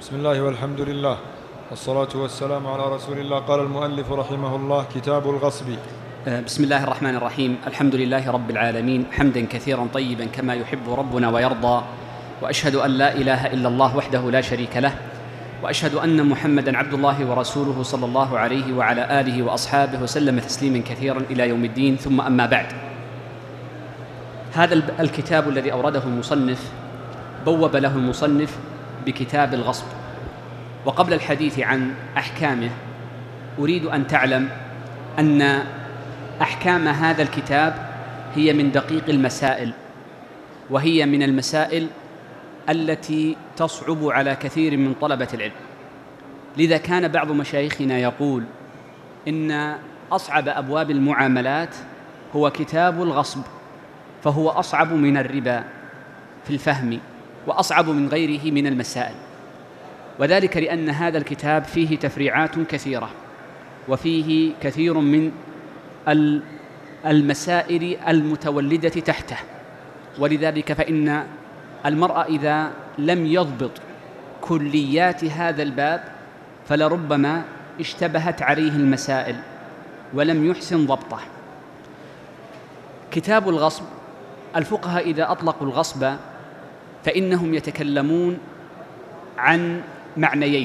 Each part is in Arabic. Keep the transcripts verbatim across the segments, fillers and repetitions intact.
بسم الله والحمد لله والصلاة والسلام على رسول الله. قال المؤلف رحمه الله: كتاب الغصب. بسم الله الرحمن الرحيم. الحمد لله رب العالمين، حمدا كثيرا طيبا كما يحب ربنا ويرضى، وأشهد أن لا إله إلا الله وحده لا شريك له، وأشهد أن محمدا عبد الله ورسوله صلى الله عليه وعلى آله وأصحابه وسلم تسليما كثيرا إلى يوم الدين. ثم أما بعد، هذا الكتاب الذي أورده المصنف بوب له المصنف بكتاب الغصب. وقبل الحديث عن أحكامه أريد أن تعلم أن أحكام هذا الكتاب هي من دقيق المسائل، وهي من المسائل التي تصعب على كثير من طلبة العلم. لذا كان بعض مشايخنا يقول إن أصعب أبواب المعاملات هو كتاب الغصب، فهو أصعب من الربا في الفهم، وأصعب من غيره من المسائل، وذلك لأن هذا الكتاب فيه تفريعات كثيرة، وفيه كثير من المسائل المتولدة تحته. ولذلك فإن المرء إذا لم يضبط كليات هذا الباب فلربما اشتبهت عليه المسائل ولم يحسن ضبطه. كتاب الغصب، الفقهاء إذا أطلقوا الغصب فإنهم يتكلمون عن معنيين.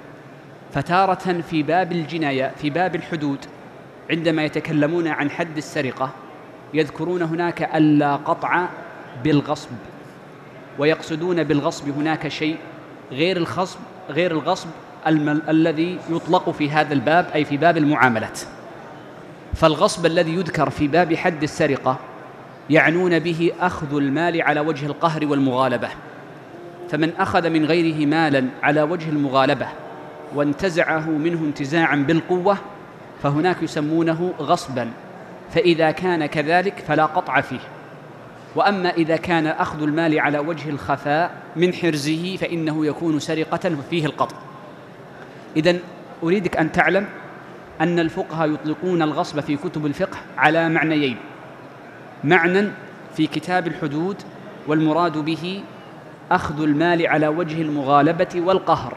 فتارة في باب الجناية، في باب الحدود، عندما يتكلمون عن حد السرقة يذكرون هناك ألا قطع بالغصب، ويقصدون بالغصب هناك شيء غير الغصب غير الغصب الذي يطلق في هذا الباب، أي في باب المعاملات. فالغصب الذي يذكر في باب حد السرقة يعنون به أخذ المال على وجه القهر والمغالبة، فمن أخذ من غيره مالا على وجه المغالبة وانتزعه منه انتزاعا بالقوة فهناك يسمونه غصبا، فإذا كان كذلك فلا قطع فيه. وأما إذا كان أخذ المال على وجه الخفاء من حرزه فإنه يكون سرقة وفيه القطع. إذن أريدك أن تعلم أن الفقهاء يطلقون الغصب في كتب الفقه على معنيين: معنى في كتاب الحدود والمراد به أخذ المال على وجه المغالبة والقهر،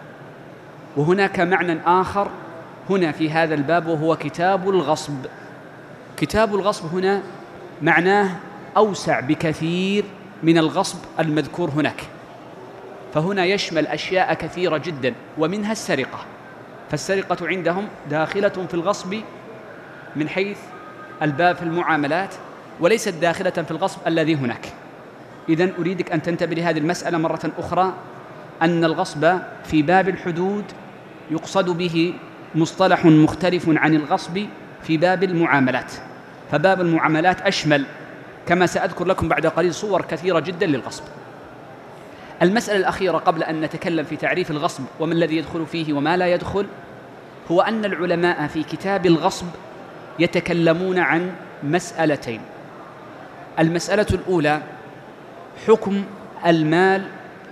وهناك معنى آخر هنا في هذا الباب وهو كتاب الغصب. كتاب الغصب هنا معناه أوسع بكثير من الغصب المذكور هناك، فهنا يشمل أشياء كثيرة جدا، ومنها السرقة. فالسرقة عندهم داخلة في الغصب من حيث الباب في المعاملات، وليست داخلة في الغصب الذي هناك. إذن أريدك أن تنتبه لهذه المسألة مرة أخرى، أن الغصب في باب الحدود يقصد به مصطلح مختلف عن الغصب في باب المعاملات، فباب المعاملات أشمل، كما سأذكر لكم بعد قليل صور كثيرة جدا للغصب. المسألة الأخيرة قبل أن نتكلم في تعريف الغصب وما الذي يدخل فيه وما لا يدخل، هو أن العلماء في كتاب الغصب يتكلمون عن مسألتين. المسألة الأولى حكم المال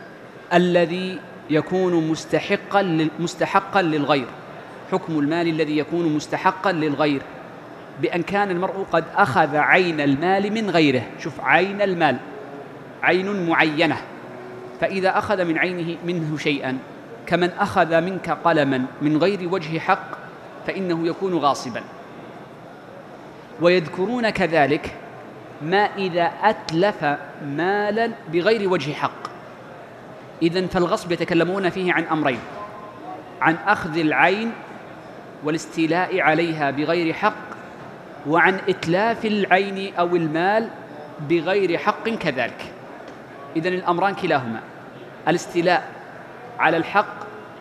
الذي يكون مستحقا مستحقا للغير، حكم المال الذي يكون مستحقا للغير بأن كان المرء قد أخذ عين المال من غيره. شوف، عين المال، عين معينة، فإذا أخذ من عينه منه شيئا كمن أخذ منك قلما من غير وجه حق فإنه يكون غاصبا. ويذكرون كذلك ما إذا أتلف مالا بغير وجه حق. إذن فالغصب يتكلمون فيه عن أمرين: عن أخذ العين والاستيلاء عليها بغير حق، وعن إتلاف العين أو المال بغير حق كذلك. إذن الأمران كلاهما، الاستيلاء على الحق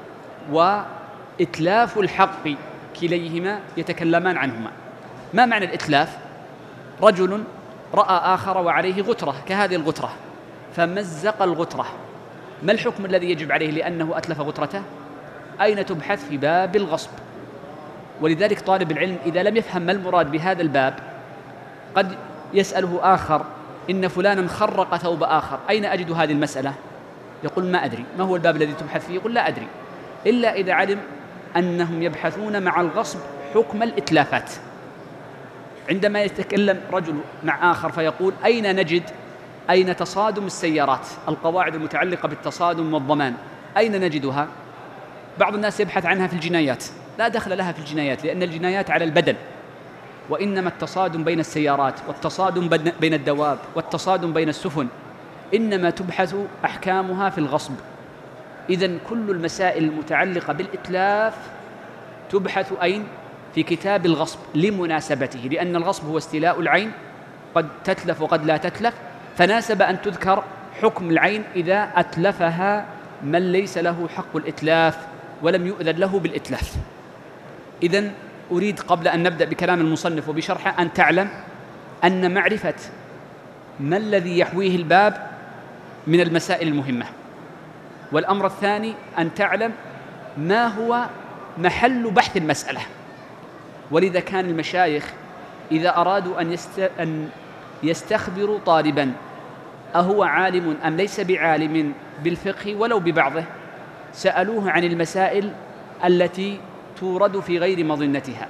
وإتلاف الحق، كليهما يتكلمان عنهما. ما معنى الإتلاف؟ رجل رأى آخر وعليه غترة كهذه الغترة فمزق الغترة، ما الحكم الذي يجب عليه لأنه أتلف غترته؟ أين تبحث؟ في باب الغصب. ولذلك طالب العلم إذا لم يفهم ما المراد بهذا الباب قد يسأله آخر: إن فلانا خرق ثوب آخر، أين أجد هذه المسألة؟ يقول: ما أدري. ما هو الباب الذي تبحث فيه؟ يقول: لا أدري، إلا إذا علم أنهم يبحثون مع الغصب حكم الإتلافات. عندما يتكلم رجل مع آخر فيقول: أين نجد أين تصادم السيارات، القواعد المتعلقة بالتصادم والضمان، أين نجدها؟ بعض الناس يبحث عنها في الجنايات. لا دخل لها في الجنايات، لأن الجنايات على البدن، وإنما التصادم بين السيارات والتصادم بين الدواب والتصادم بين السفن، إنما تبحث أحكامها في الغصب. إذن كل المسائل المتعلقة بالإتلاف تبحث أين؟ في كتاب الغصب لمناسبته، لأن الغصب هو استيلاء العين، قد تتلف وقد لا تتلف، فناسب أن تذكر حكم العين إذا أتلفها من ليس له حق الإتلاف ولم يؤذن له بالإتلاف. إذن أريد قبل أن نبدأ بكلام المصنف وبشرحه أن تعلم أن معرفة ما الذي يحويه الباب من المسائل المهمة. والأمر الثاني أن تعلم ما هو محل بحث المسألة. ولذا كان المشايخ إذا أرادوا أن, يست... أن يستخبروا طالباً أهو عالم أم ليس بعالم بالفقه ولو ببعضه، سألوه عن المسائل التي تورد في غير مظنتها.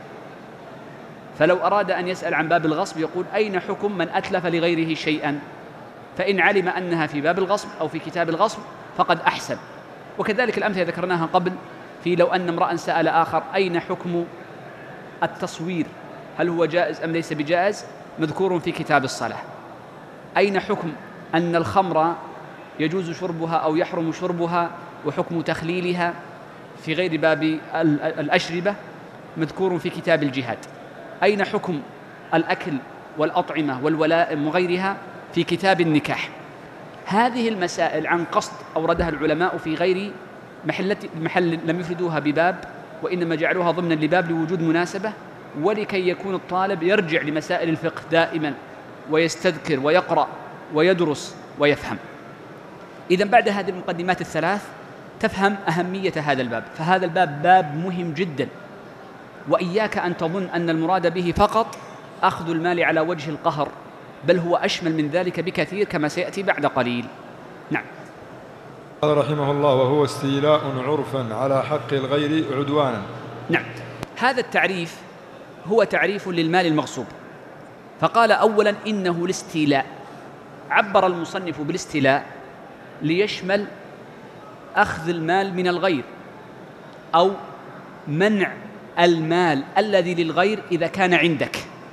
فلو أراد أن يسأل عن باب الغصب يقول أين حكم من أتلف لغيره شيئاً؟ فإن علم أنها في باب الغصب أو في كتاب الغصب فقد أحسن. وكذلك الأمثلة ذكرناها قبل في لو أن امرأ سأل آخر أين حكم التصوير، هل هو جائز أم ليس بجائز؟ مذكور في كتاب الصلاة. أين حكم أن الخمر يجوز شربها أو يحرم شربها وحكم تخليلها في غير باب الأشربة؟ مذكور في كتاب الجهاد. أين حكم الأكل والأطعمة والولائم وغيرها؟ في كتاب النكاح. هذه المسائل عن قصد أوردها العلماء في غير محل, محل لم يفردوها بباب، وإنما جعلوها ضمن لباب لوجود مناسبة، ولكي يكون الطالب يرجع لمسائل الفقه دائما ويستذكر ويقرأ ويدرس ويفهم. إذن بعد هذه المقدمات الثلاث تفهم أهمية هذا الباب. فهذا الباب باب مهم جدا، وإياك أن تظن أن المراد به فقط أخذ المال على وجه القهر، بل هو أشمل من ذلك بكثير كما سيأتي بعد قليل. نعم. قال رحمه الله: وهو استيلاء عرفا على حق الغير عدوانا. نعم، هذا التعريف هو تعريف للمال المغصوب. فقال أولا إنه الاستيلاء، عبر المصنف بالاستيلاء ليشمل أخذ المال من الغير أو منع المال الذي للغير إذا كان عندك،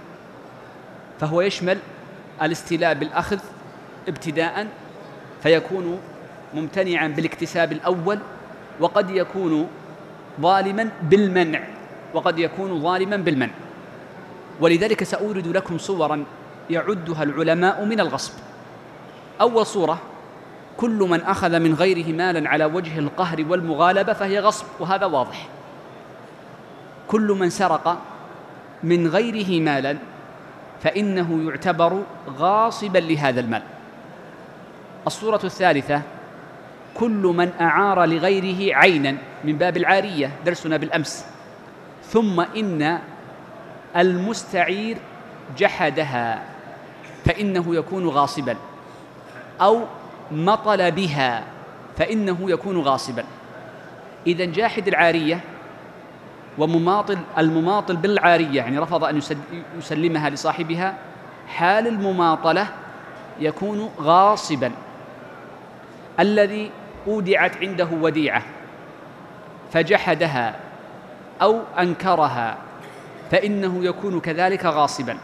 فهو يشمل الاستيلاء بالأخذ ابتداء، فيكون ممتنعا بالاكتساب الأول، وقد يكون ظالما بالمنع، وقد يكون ظالما بالمنع. ولذلك سأورد لكم صورا يعدها العلماء من الغصب. أول صورة: كل من أخذ من غيره مالا على وجه القهر والمغالبة فهي غصب، وهذا واضح. كل من سرق من غيره مالا فإنه يعتبر غاصبا لهذا المال. الصورة الثالثة: كل من أعار لغيره عينا من باب العارية، درسنا بالأمس، ثم إن المستعير جحدها فإنه يكون غاصبا، أو مطل بها فإنه يكون غاصبا. إذن جاحد العارية ومماطل المماطل بالعارية، يعني رفض أن يسلمها لصاحبها، حال المماطلة يكون غاصبا. الذي أودعت عنده وديعة فجحدها أو أنكرها فإنه يكون كذلك غاصبا.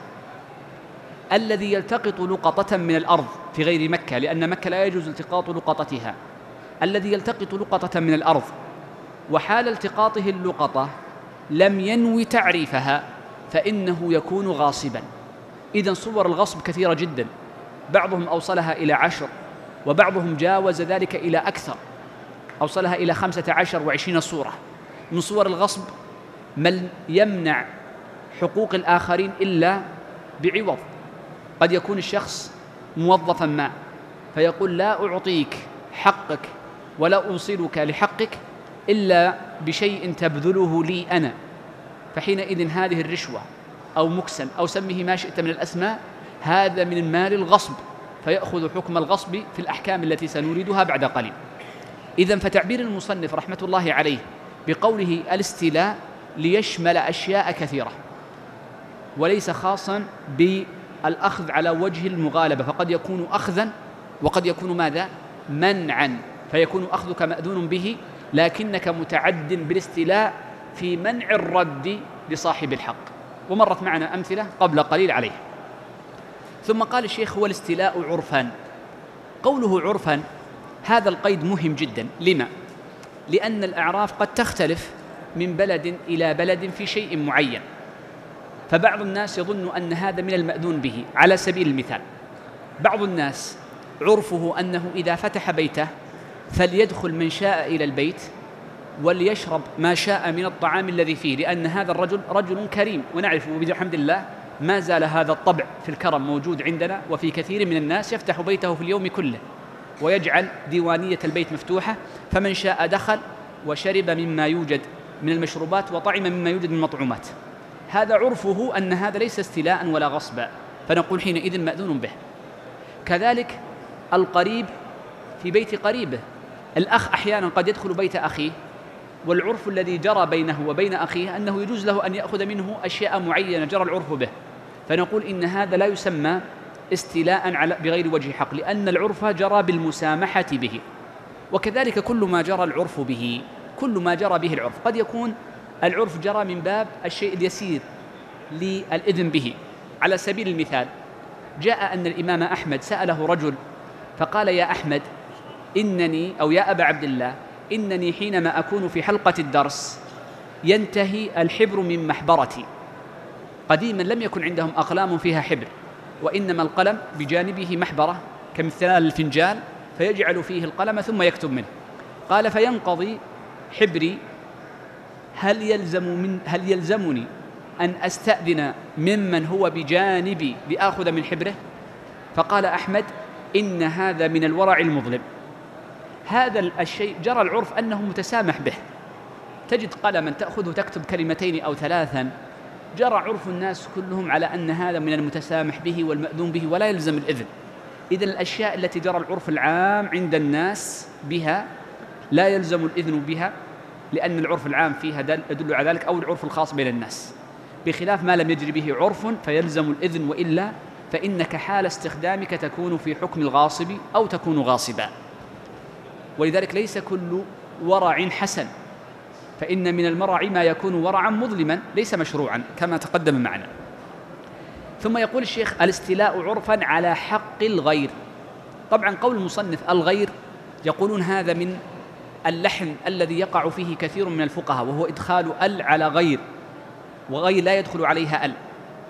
الذي يلتقط لقطة من الأرض في غير مكة، لأن مكة لا يجوز التقاط لقطتها، الذي يلتقط لقطة من الأرض وحال التقاطه اللقطة لم ينوي تعريفها فإنه يكون غاصبا. إذن صور الغصب كثيرة جدا، بعضهم أوصلها إلى عشر، وبعضهم جاوز ذلك إلى أكثر، أوصلها إلى خمسة عشر وعشرين صورة. من صور الغصب من يمنع حقوق الآخرين إلا بعوض. قد يكون الشخص موظفا ما فيقول: لا أعطيك حقك ولا أوصلك لحقك إلا بشيء تبذله لي أنا، فحينئذ هذه الرشوة أو مكسن أو سمه ما شئت من الأسماء، هذا من المال الغصب، فيأخذ حكم الغصب في الأحكام التي سنريدها بعد قليل. إذن فتعبير المصنف رحمة الله عليه بقوله الاستيلاء ليشمل أشياء كثيرة، وليس خاصا بالأخذ على وجه المغالبة، فقد يكون أخذا وقد يكون ماذا؟ منعا. فيكون أخذك مأذون به، لكنك متعد بالاستيلاء في منع الرد لصاحب الحق، ومرت معنا أمثلة قبل قليل عليه. ثم قال الشيخ: هو الاستيلاء عرفا. قوله عرفا هذا القيد مهم جدا. لما؟ لأن الأعراف قد تختلف من بلد إلى بلد في شيء معين، فبعض الناس يظن أن هذا من المأذون به. على سبيل المثال، بعض الناس عرفه أنه إذا فتح بيته فليدخل من شاء إلى البيت وليشرب ما شاء من الطعام الذي فيه، لأن هذا الرجل رجل كريم، ونعرف وبحمد الله ما زال هذا الطبع في الكرم موجود عندنا، وفي كثير من الناس يفتح بيته في اليوم كله ويجعل ديوانية البيت مفتوحة، فمن شاء دخل وشرب مما يوجد من المشروبات وطعم مما يوجد من المطعومات. هذا عرفه أن هذا ليس استيلاء ولا غصبا، فنقول حينئذ مأذون به. كذلك القريب في بيت قريبه، الأخ أحيانا قد يدخل بيت أخيه، والعرف الذي جرى بينه وبين أخيه أنه يجوز له أن يأخذ منه أشياء معينة جرى العرف به، فنقول إن هذا لا يسمى استيلاء على بغير وجه حق، لأن العرف جرى بالمسامحة به. وكذلك كل ما جرى العرف به، كل ما جرى به العرف، قد يكون العرف جرى من باب الشيء اليسير للإذن به. على سبيل المثال، جاء أن الإمام أحمد سأله رجل فقال: يا أحمد إنني أو يا أبا عبد الله إنني حينما أكون في حلقة الدرس ينتهي الحبر من محبرتي. قديما لم يكن عندهم أقلام فيها حبر، وإنما القلم بجانبه محبرة كمثال الفنجان فيجعل فيه القلم ثم يكتب منه. قال: فينقضي حبري، هل يلزم من هل يلزمني أن أستأذن ممن هو بجانبي لآخذ من حبره؟ فقال أحمد: إن هذا من الورع المظلم. هذا الشيء جرى العرف أنه متسامح به، تجد قلما تأخذه تكتب كلمتين أو ثلاثا، جرى عرف الناس كلهم على أن هذا من المتسامح به والمأذون به ولا يلزم الإذن. إذن الأشياء التي جرى العرف العام عند الناس بها لا يلزم الإذن بها، لأن العرف العام فيها يدل على ذلك، أو العرف الخاص بين الناس، بخلاف ما لم يجري به عرف فيلزم الإذن، وإلا فإنك حال استخدامك تكون في حكم الغاصب أو تكون غاصبا. ولذلك ليس كل ورع حسن، فإن من المرع ما يكون ورعا مظلما ليس مشروعا كما تقدم معنا. ثم يقول الشيخ: الاستيلاء عرفا على حق الغير. طبعا قول المصنف الغير يقولون هذا من اللحن الذي يقع فيه كثير من الفقهاء، وهو إدخال ال على غير، وغير لا يدخل عليها ال.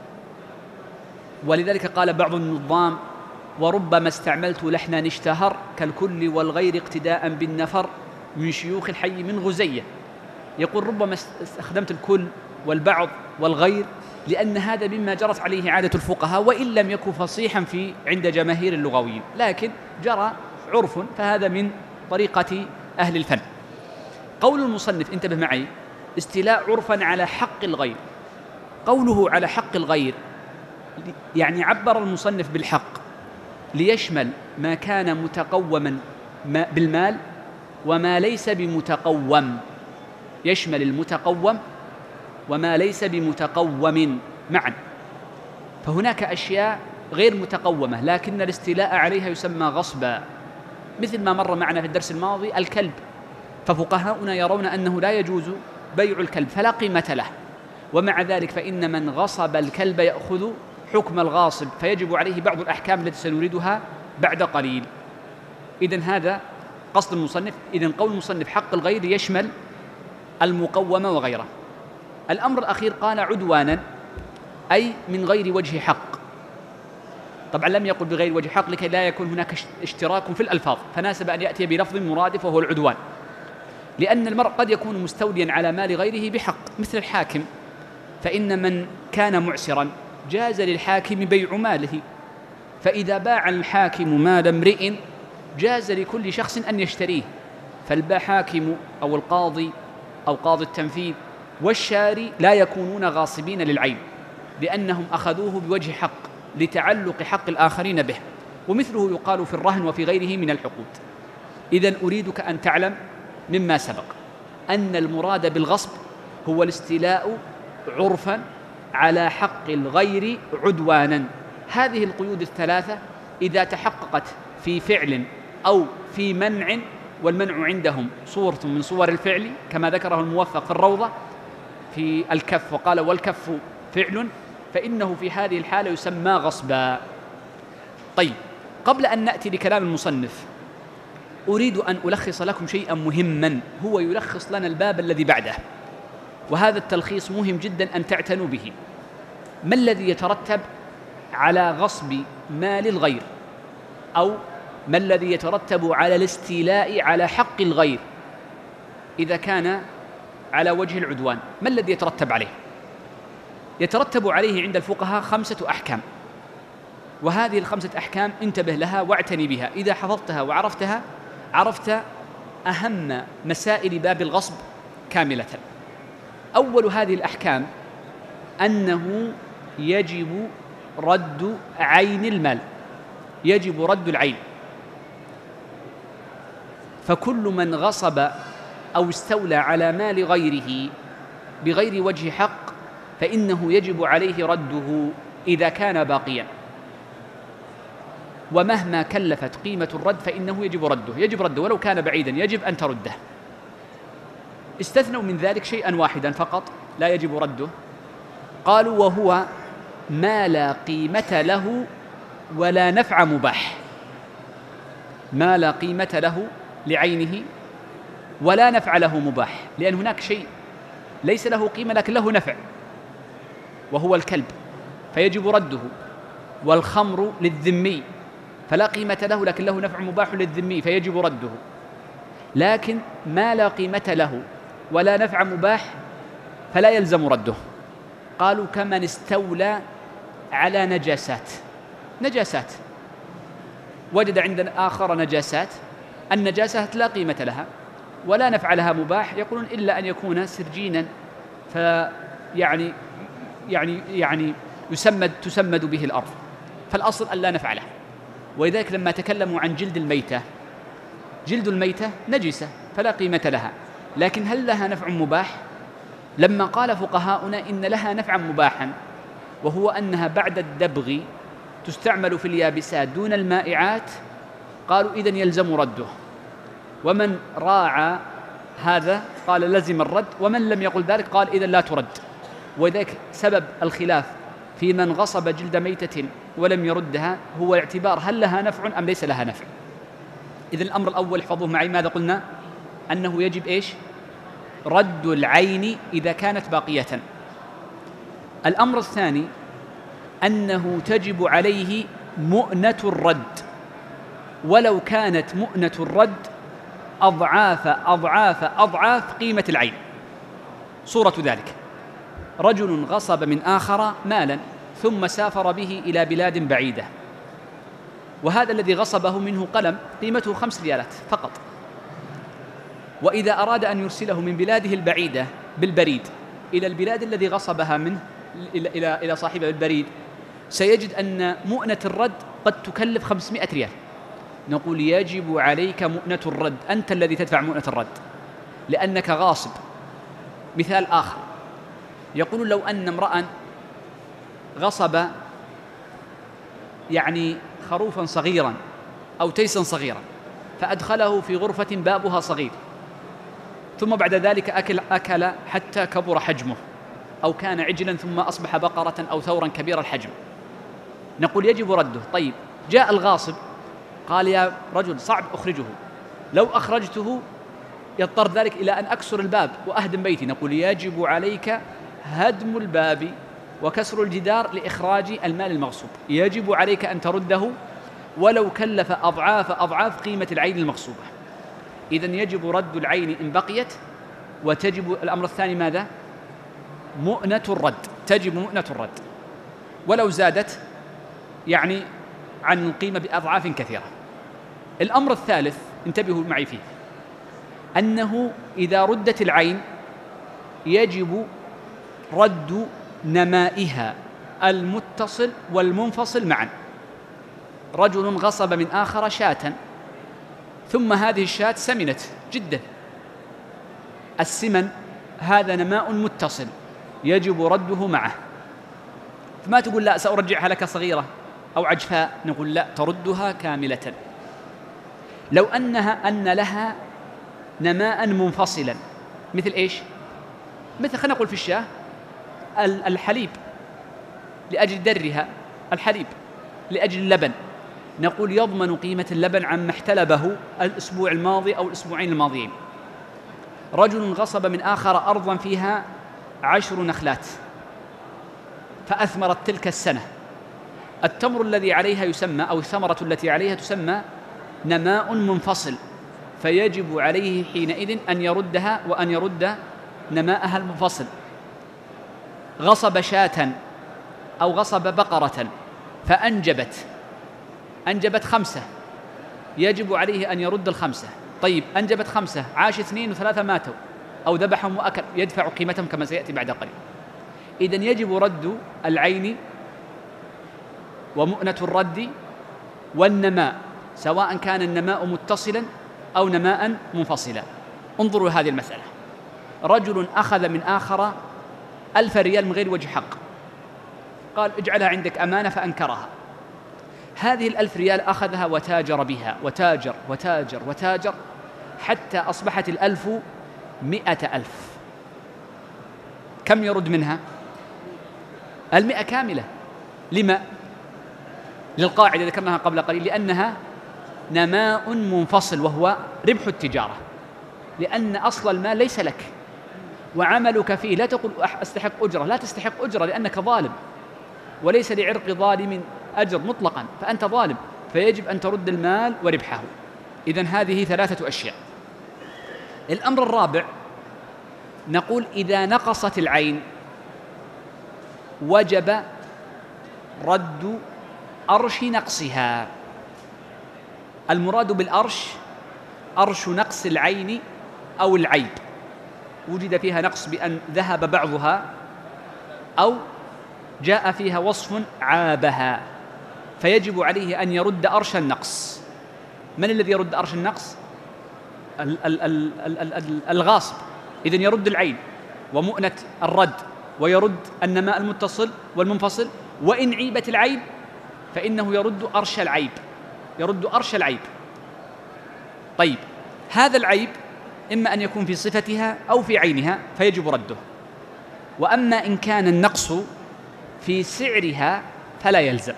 ولذلك قال بعض النظام: وربما استعملت لحنا اشتهر كالكل والغير اقتداء بالنفر من شيوخ الحي من غزية. يقول ربما استخدمت الكل والبعض والغير لأن هذا مما جرت عليه عادة الفقهاء، وإن لم يكن فصيحا في عند جماهير اللغويين، لكن جرى عرف، فهذا من طريقة أهل الفن. قول المصنف، انتبه معي: استيلاء عرفا على حق الغير. قوله على حق الغير يعني عبر المصنف بالحق ليشمل ما كان متقوما بالمال وما ليس بمتقوم، يشمل المتقوم وما ليس بمتقوم معا. فهناك أشياء غير متقومة لكن الاستيلاء عليها يسمى غصبا، مثل ما مر معنا في الدرس الماضي الكلب، ففقهاؤنا يرون أنه لا يجوز بيع الكلب فلا قيمة له، ومع ذلك فإن من غصب الكلب يأخذ حكم الغاصب، فيجب عليه بعض الأحكام التي سنريدها بعد قليل. إذن هذا قصد المصنف. إذن قول المصنف حق الغير يشمل المقوم وغيره. الأمر الأخير قال عدوانا، أي من غير وجه حق. طبعا لم يقل بغير وجه حق لكي لا يكون هناك اشتراك في الألفاظ، فناسب أن يأتي بلفظ مرادف وهو العدوان، لأن المرء قد يكون مستوليا على مال غيره بحق، مثل الحاكم، فإن من كان معسرا جاز للحاكم بيع ماله، فإذا باع الحاكم مال امرئ جاز لكل شخص أن يشتريه، فالحاكم أو القاضي أو قاضي التنفيذ والشاري لا يكونون غاصبين للعين، لأنهم أخذوه بوجه حق لتعلق حق الآخرين به، ومثله يقال في الرهن وفي غيره من العقود. إذن أريدك أن تعلم مما سبق أن المراد بالغصب هو الاستيلاء عرفا على حق الغير عدوانا. هذه القيود الثلاثة إذا تحققت في فعل أو في منع والمنع عندهم صورة من صور الفعل كما ذكره الموفق في الروضة في الكف، وقال والكف فعل، فإنه في هذه الحالة يسمى غصبا. طيب، قبل أن نأتي لكلام المصنف أريد أن ألخص لكم شيئا مهما هو يلخص لنا الباب الذي بعده، وهذا التلخيص مهم جدا أن تعتنوا به. ما الذي يترتب على غصب مال الغير، أو ما الذي يترتب على الاستيلاء على حق الغير إذا كان على وجه العدوان؟ ما الذي يترتب عليه؟ يترتب عليه عند الفقهاء خمسة أحكام، وهذه الخمسة أحكام انتبه لها واعتني بها. إذا حفظتها وعرفتها عرفت أهم مسائل باب الغصب كاملة. أول هذه الأحكام أنه يجب رد عين المال، يجب رد العين. فكل من غصب أو استولى على مال غيره بغير وجه حق فإنه يجب عليه رده إذا كان باقيا، ومهما كلفت قيمة الرد فإنه يجب رده، يجب رده ولو كان بعيدا يجب أن ترده. استثنوا من ذلك شيئا واحدا فقط لا يجب رده، قالوا وهو ما لا قيمة له ولا نفع مباح. ما لا قيمة له لعينه ولا نفع له مباح، لأن هناك شيء ليس له قيمة لكن له نفع وهو الكلب فيجب رده، والخمر للذمي فلا قيمة له لكن له نفع مباح للذمي فيجب رده. لكن ما لا قيمة له ولا نفع مباح فلا يلزم رده. قالوا كمن استولى على نجاسات، نجاسات وجد عند آخر نجاسات، النجاسات لا قيمة لها ولا نفع لها مباح، يقولون إلا أن يكون سرجينا فيعني يعني يعني يسمد تسمد به الأرض، فالأصل أن لا نفع له. ولذلك لما تكلموا عن جلد الميتة، جلد الميتة نجسة فلا قيمة لها، لكن هل لها نفع مباح؟ لما قال فقهاؤنا إن لها نفعا مباحا وهو أنها بعد الدبغ تستعمل في اليابسات دون المائعات، قالوا إذن يلزم رده. ومن راعى هذا قال لزم الرد، ومن لم يقل ذلك قال إذن لا ترد. وذلك سبب الخلاف في من غصب جلد ميتة ولم يردها هو اعتبار هل لها نفع أم ليس لها نفع. إذن الأمر الأول احفظوه معي، ماذا قلنا؟ أنه يجب إيش؟ رد العين إذا كانت باقية. الأمر الثاني أنه تجب عليه مؤنة الرد، ولو كانت مؤنة الرد أضعاف أضعاف أضعاف قيمة العين. صورة ذلك رجل غصب من آخر مالا ثم سافر به إلى بلاد بعيدة، وهذا الذي غصبه منه قلم قيمته خمس ريالات فقط، وإذا أراد أن يرسله من بلاده البعيدة بالبريد إلى البلاد الذي غصبها منه إلى, إلى, إلى صاحبه البريد سيجد أن مؤنة الرد قد تكلف خمسمائة ريال. نقول يجب عليك مؤنة الرد، أنت الذي تدفع مؤنة الرد لأنك غاصب. مثال آخر، يقول لو أن امرأ غصب يعني خروفا صغيرا أو تيسا صغيرا فأدخله في غرفة بابها صغير، ثم بعد ذلك أكل, أكل حتى كبر حجمه، أو كان عجلا ثم أصبح بقرة أو ثورا كبير الحجم، نقول يجب رده. طيب جاء الغاصب قال يا رجل صعب أخرجه، لو أخرجته يضطر ذلك إلى أن أكسر الباب وأهدم بيتي، نقول يجب عليك هدم الباب وكسر الجدار لإخراج المال المغصوب، يجب عليك أن ترده ولو كلف أضعاف أضعاف قيمة العين المغصوبة. إذن يجب رد العين إن بقيت، وتجب الأمر الثاني ماذا؟ مؤنة الرد، تجب مؤنة الرد ولو زادت يعني عن القيمة بأضعاف كثيرة. الأمر الثالث انتبهوا معي فيه، أنه إذا ردت العين يجب رد نمائها المتصل والمنفصل معا. رجل غصب من آخر شاة ثم هذه الشاة سمنت جدا، السمن هذا نماء متصل يجب رده معه، فما تقول لا سأرجعها لك صغيرة أو عجفاء، نقول لا تردها كاملة. لو أنها أن لها نماء منفصلا. مثل إيش؟ مثل خلينا نقول في الشاة الحليب لأجل درها، الحليب لأجل اللبن، نقول يضمن قيمة اللبن عما احتلبه الأسبوع الماضي أو الأسبوعين الماضيين. رجل غصب من آخر أرضا فيها عشر نخلات فأثمرت تلك السنة، التمر الذي عليها يسمى أو الثمرة التي عليها تسمى نماء منفصل، فيجب عليه حينئذ أن يردها وأن يرد نماءها المنفصل. غصب شاة أو غصب بقرة فأنجبت أنجبت خمسة، يجب عليه أن يرد الخمسة. طيب أنجبت خمسة، عاش اثنين وثلاثة ماتوا أو ذبحهم وأكل، يدفع قيمتهم كما سيأتي بعد قليل. إذن يجب رد العين ومؤنة الرد والنماء، سواء كان النماء متصلا أو نماء منفصلا. انظروا هذه المسألة، رجل أخذ من آخر ألف ريال من غير وجه حق، قال اجعلها عندك أمانة فأنكرها. هذه الألف ريال أخذها وتاجر بها وتاجر وتاجر وتاجر حتى أصبحت الألف مئة ألف. كم يرد منها؟ المئة كاملة. لما؟ للقاعدة ذكرناها قبل قليل، لأنها نماء منفصل وهو ربح التجارة، لأن أصل المال ليس لك وعملك فيه. لا تقول أستحق أجرة، لا تستحق أجرة لأنك ظالم، وليس لعرق ظالم أجر مطلقا، فأنت ظالم، فيجب أن ترد المال وربحه. إذن هذه ثلاثة أشياء. الأمر الرابع، نقول إذا نقصت العين وجب رد أرش نقصها. المراد بالأرش أرش نقص العين أو العيب، وجد فيها نقص بأن ذهب بعضها أو جاء فيها وصف عابها، فيجب عليه أن يرد أرش النقص. من الذي يرد أرش النقص؟ ال- ال- ال- ال- ال- الغاصب. إذن يرد العين ومؤنة الرد، ويرد النماء المتصل والمنفصل، وإن عيبت العيب فإنه يرد أرش العيب، يرد أرش العيب. طيب هذا العيب إما أن يكون في صفتها أو في عينها فيجب رده، وأما إن كان النقص في سعرها فلا يلزم.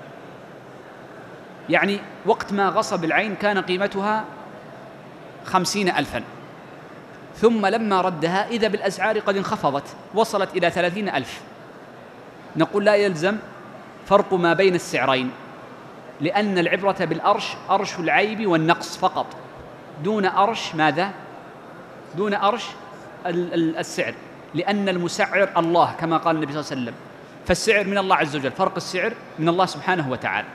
يعني وقت ما غصب العين كان قيمتها خمسين ألفا، ثم لما ردها إذا بالأسعار قد انخفضت وصلت إلى ثلاثين ألف، نقول لا يلزم فرق ما بين السعرين، لأن العبرة بالأرش أرش العيب والنقص فقط، دون أرش ماذا؟ دون أرش السعر، لأن المسعر الله كما قال النبي صلى الله عليه وسلم، فالسعر من الله عز وجل، فرق السعر من الله سبحانه وتعالى.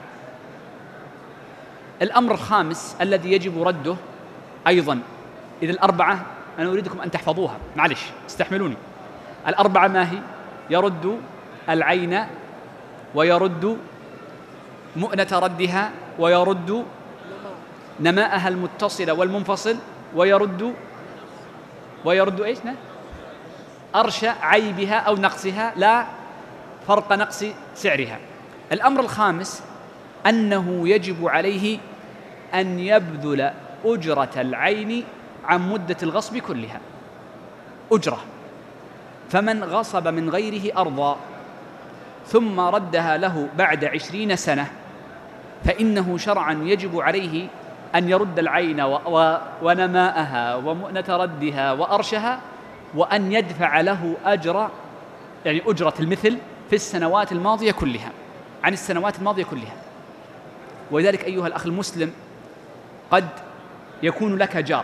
الأمر الخامس الذي يجب رده أيضا، إذا الأربعة أنا أريدكم أن تحفظوها، معلش استحملوني. الأربعة ما هي؟ يرد العين، ويرد مؤنة ردها، ويرد نماءها المتصل والمنفصل، ويرد ويرد إيش؟ أرش عيبها أو نقصها، لا فرق نقص سعرها. الأمر الخامس أنه يجب عليه أن يبذل أجرة العين عن مدة الغصب كلها، أجرة. فمن غصب من غيره أرضا ثم ردها له بعد عشرين سنة فإنه شرعا يجب عليه أن يرد العين ونماءها ومؤنة ردها وأرشها، وأن يدفع له أجر، يعني أجرة المثل في السنوات الماضية كلها، عن السنوات الماضية كلها. ولذلك أيها الأخ المسلم، قد يكون لك جار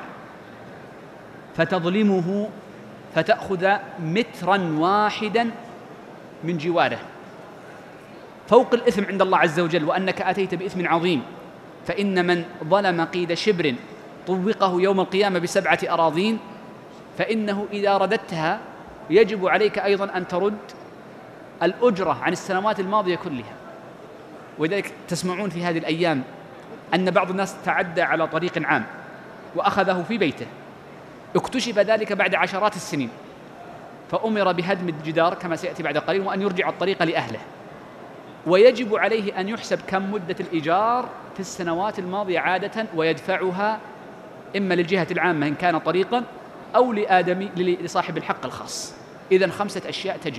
فتظلمه فتأخذ مترا واحدا من جواره فوق الإثم عند الله عز وجل، وأنك أتيت بإثم عظيم. فإن من ظلم قيد شبر طوقه يوم القيامة بسبعة أراضين، فإنه إذا رددتها يجب عليك أيضا أن ترد الأجرة عن السنوات الماضية كلها. ولذلك تسمعون في هذه الأيام أن بعض الناس تعدى على طريق عام وأخذه في بيته، اكتشف ذلك بعد عشرات السنين، فأمر بهدم الجدار كما سيأتي بعد قليل، وأن يرجع الطريق لأهله. ويجب عليه أن يحسب كم مدة الإيجار في السنوات الماضية عادة، ويدفعها إما للجهة العامة إن كان طريقا أو لآدمي لصاحب الحق الخاص. إذن خمسة أشياء تجب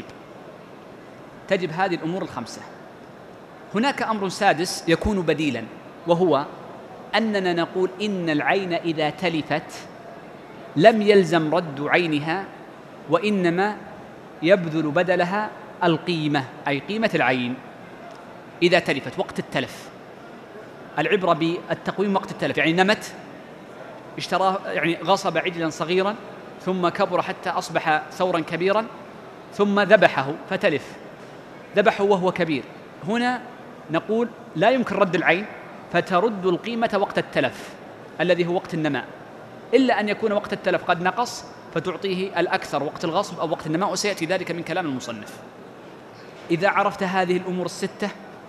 تجب هذه الأمور الخمسة. هناك أمر سادس يكون بديلا، وهو أننا نقول إن العين إذا تلفت لم يلزم رد عينها، وإنما يبذل بدلها القيمة، أي قيمة العين إذا تلفت وقت التلف. العبرة بالتقويم وقت التلف، يعني نمت، اشتراه، يعني غصب عجلا صغيرا ثم كبر حتى أصبح ثورا كبيرا ثم ذبحه فتلف، ذبحه وهو كبير. هنا نقول لا يمكن رد العين، فترد القيمة وقت التلف الذي هو وقت النماء، إلا أن يكون وقت التلف قد نقص فتعطيه الأكثر وقت الغصب أو وقت النماء، وسيأتي ذلك من كلام المصنف. إذا عرفت هذه الأمور الستة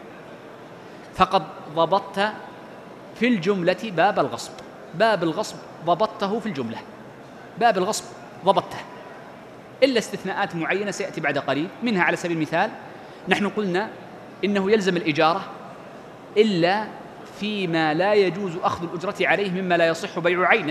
فقد ضبطت في الجملة باب الغصب. باب الغصب ضبطته في الجملة، باب الغصب ضبطته، إلا استثناءات معينة سيأتي بعد قليل. منها على سبيل المثال نحن قلنا إنه يلزم الإجارة إلا فيما لا يجوز أخذ الأجرة عليه مما لا يصح بيع عينه،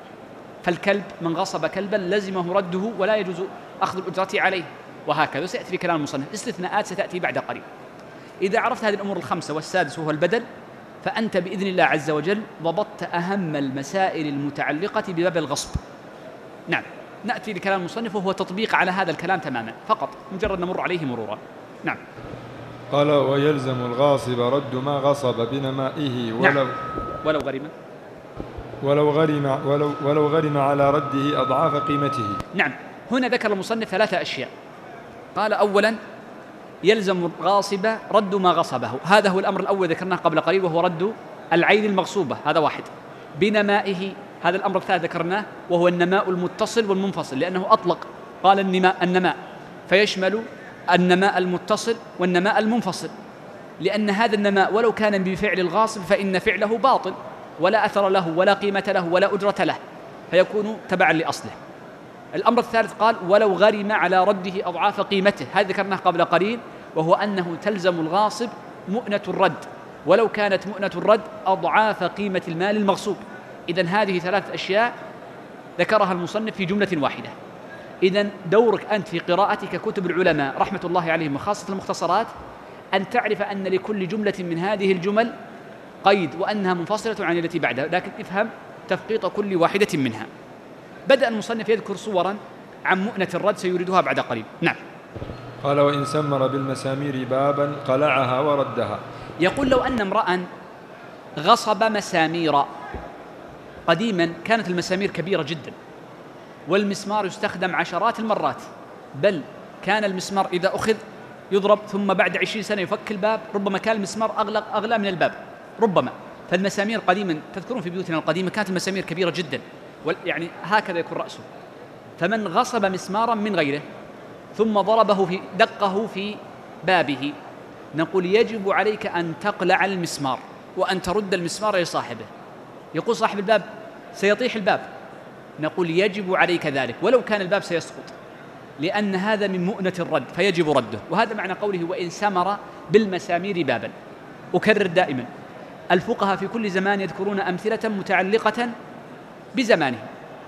فالكلب من غصب كلبا لزمه رده ولا يجوز أخذ الأجرة عليه، وهكذا سيأتي في كلام المصنف. استثناءات ستأتي بعد قليل. إذا عرفت هذه الأمور الخمسة والسادس وهو البدل، فأنت بإذن الله عز وجل ضبطت أهم المسائل المتعلقة بباب الغصب. نعم، نأتي لكلام المصنف وهو تطبيق على هذا الكلام تماما، فقط مجرد نمر عليه مرورا. نعم. قال ويلزم الغاصب رد ما غصب بنمائه ولو نعم. ولو غرم ولو غرم ولو ولو غرم على رده أضعاف قيمته. نعم. هنا ذكر المصنف ثلاثة أشياء. قال أولا يلزم الغاصب رد ما غصبه، هذا هو الأمر الأول ذكرناه قبل قليل، وهو رد العين المغصوبة، هذا واحد. بنمائه، هذا الأمر الثالث ذكرناه، وهو النماء المتصل والمنفصل، لأنه أطلق قال النماء النماء فيشمل النماء المتصل والنماء المنفصل، لأن هذا النماء ولو كان بفعل الغاصب فإن فعله باطل ولا أثر له ولا قيمة له ولا أجرة له، فيكون تبعا لأصله. الأمر الثالث قال ولو غرم على رده أضعاف قيمته، هذا ذكرناه قبل قليل، وهو أنه تلزم الغاصب مؤنة الرد، ولو كانت مؤنة الرد أضعاف قيمة المال المغصوب. إذن هذه ثلاث أشياء ذكرها المصنف في جملة واحدة. إذن دورك أنت في قراءتك كتب العلماء رحمة الله عليهم وخاصة المختصرات أن تعرف أن لكل جملة من هذه الجمل قيد، وأنها منفصلة عن التي بعدها، لكن افهم تفقيط كل واحدة منها. بدأ المصنف يذكر صورا عن مؤنة الرد سيريدها بعد قليل. نعم. قال وإن سمر بالمسامير بابا قلعها وردها. يقول لو أن امرأ غصب مسامير، قديما كانت المسامير كبيرة جدا والمسمار يستخدم عشرات المرات، بل كان المسمار إذا أخذ يضرب ثم بعد عشرين سنة يفك الباب، ربما كان المسمار أغلى, أغلى من الباب ربما. فالمسامير قديما تذكرون في بيوتنا القديمة كانت المسامير كبيرة جدا، يعني هكذا يكون رأسه. فمن غصب مسمارا من غيره ثم ضربه في دقه في بابه، نقول يجب عليك أن تقلع المسمار وأن ترد المسمار لصاحبه. يقول صاحب الباب سيطيح الباب، نقول يجب عليك ذلك ولو كان الباب سيسقط، لأن هذا من مؤنة الرد فيجب رده. وهذا معنى قوله وإن سمر بالمسامير بابا. أكرر دائما، الفقهاء في كل زمان يذكرون أمثلة متعلقة بزمانه.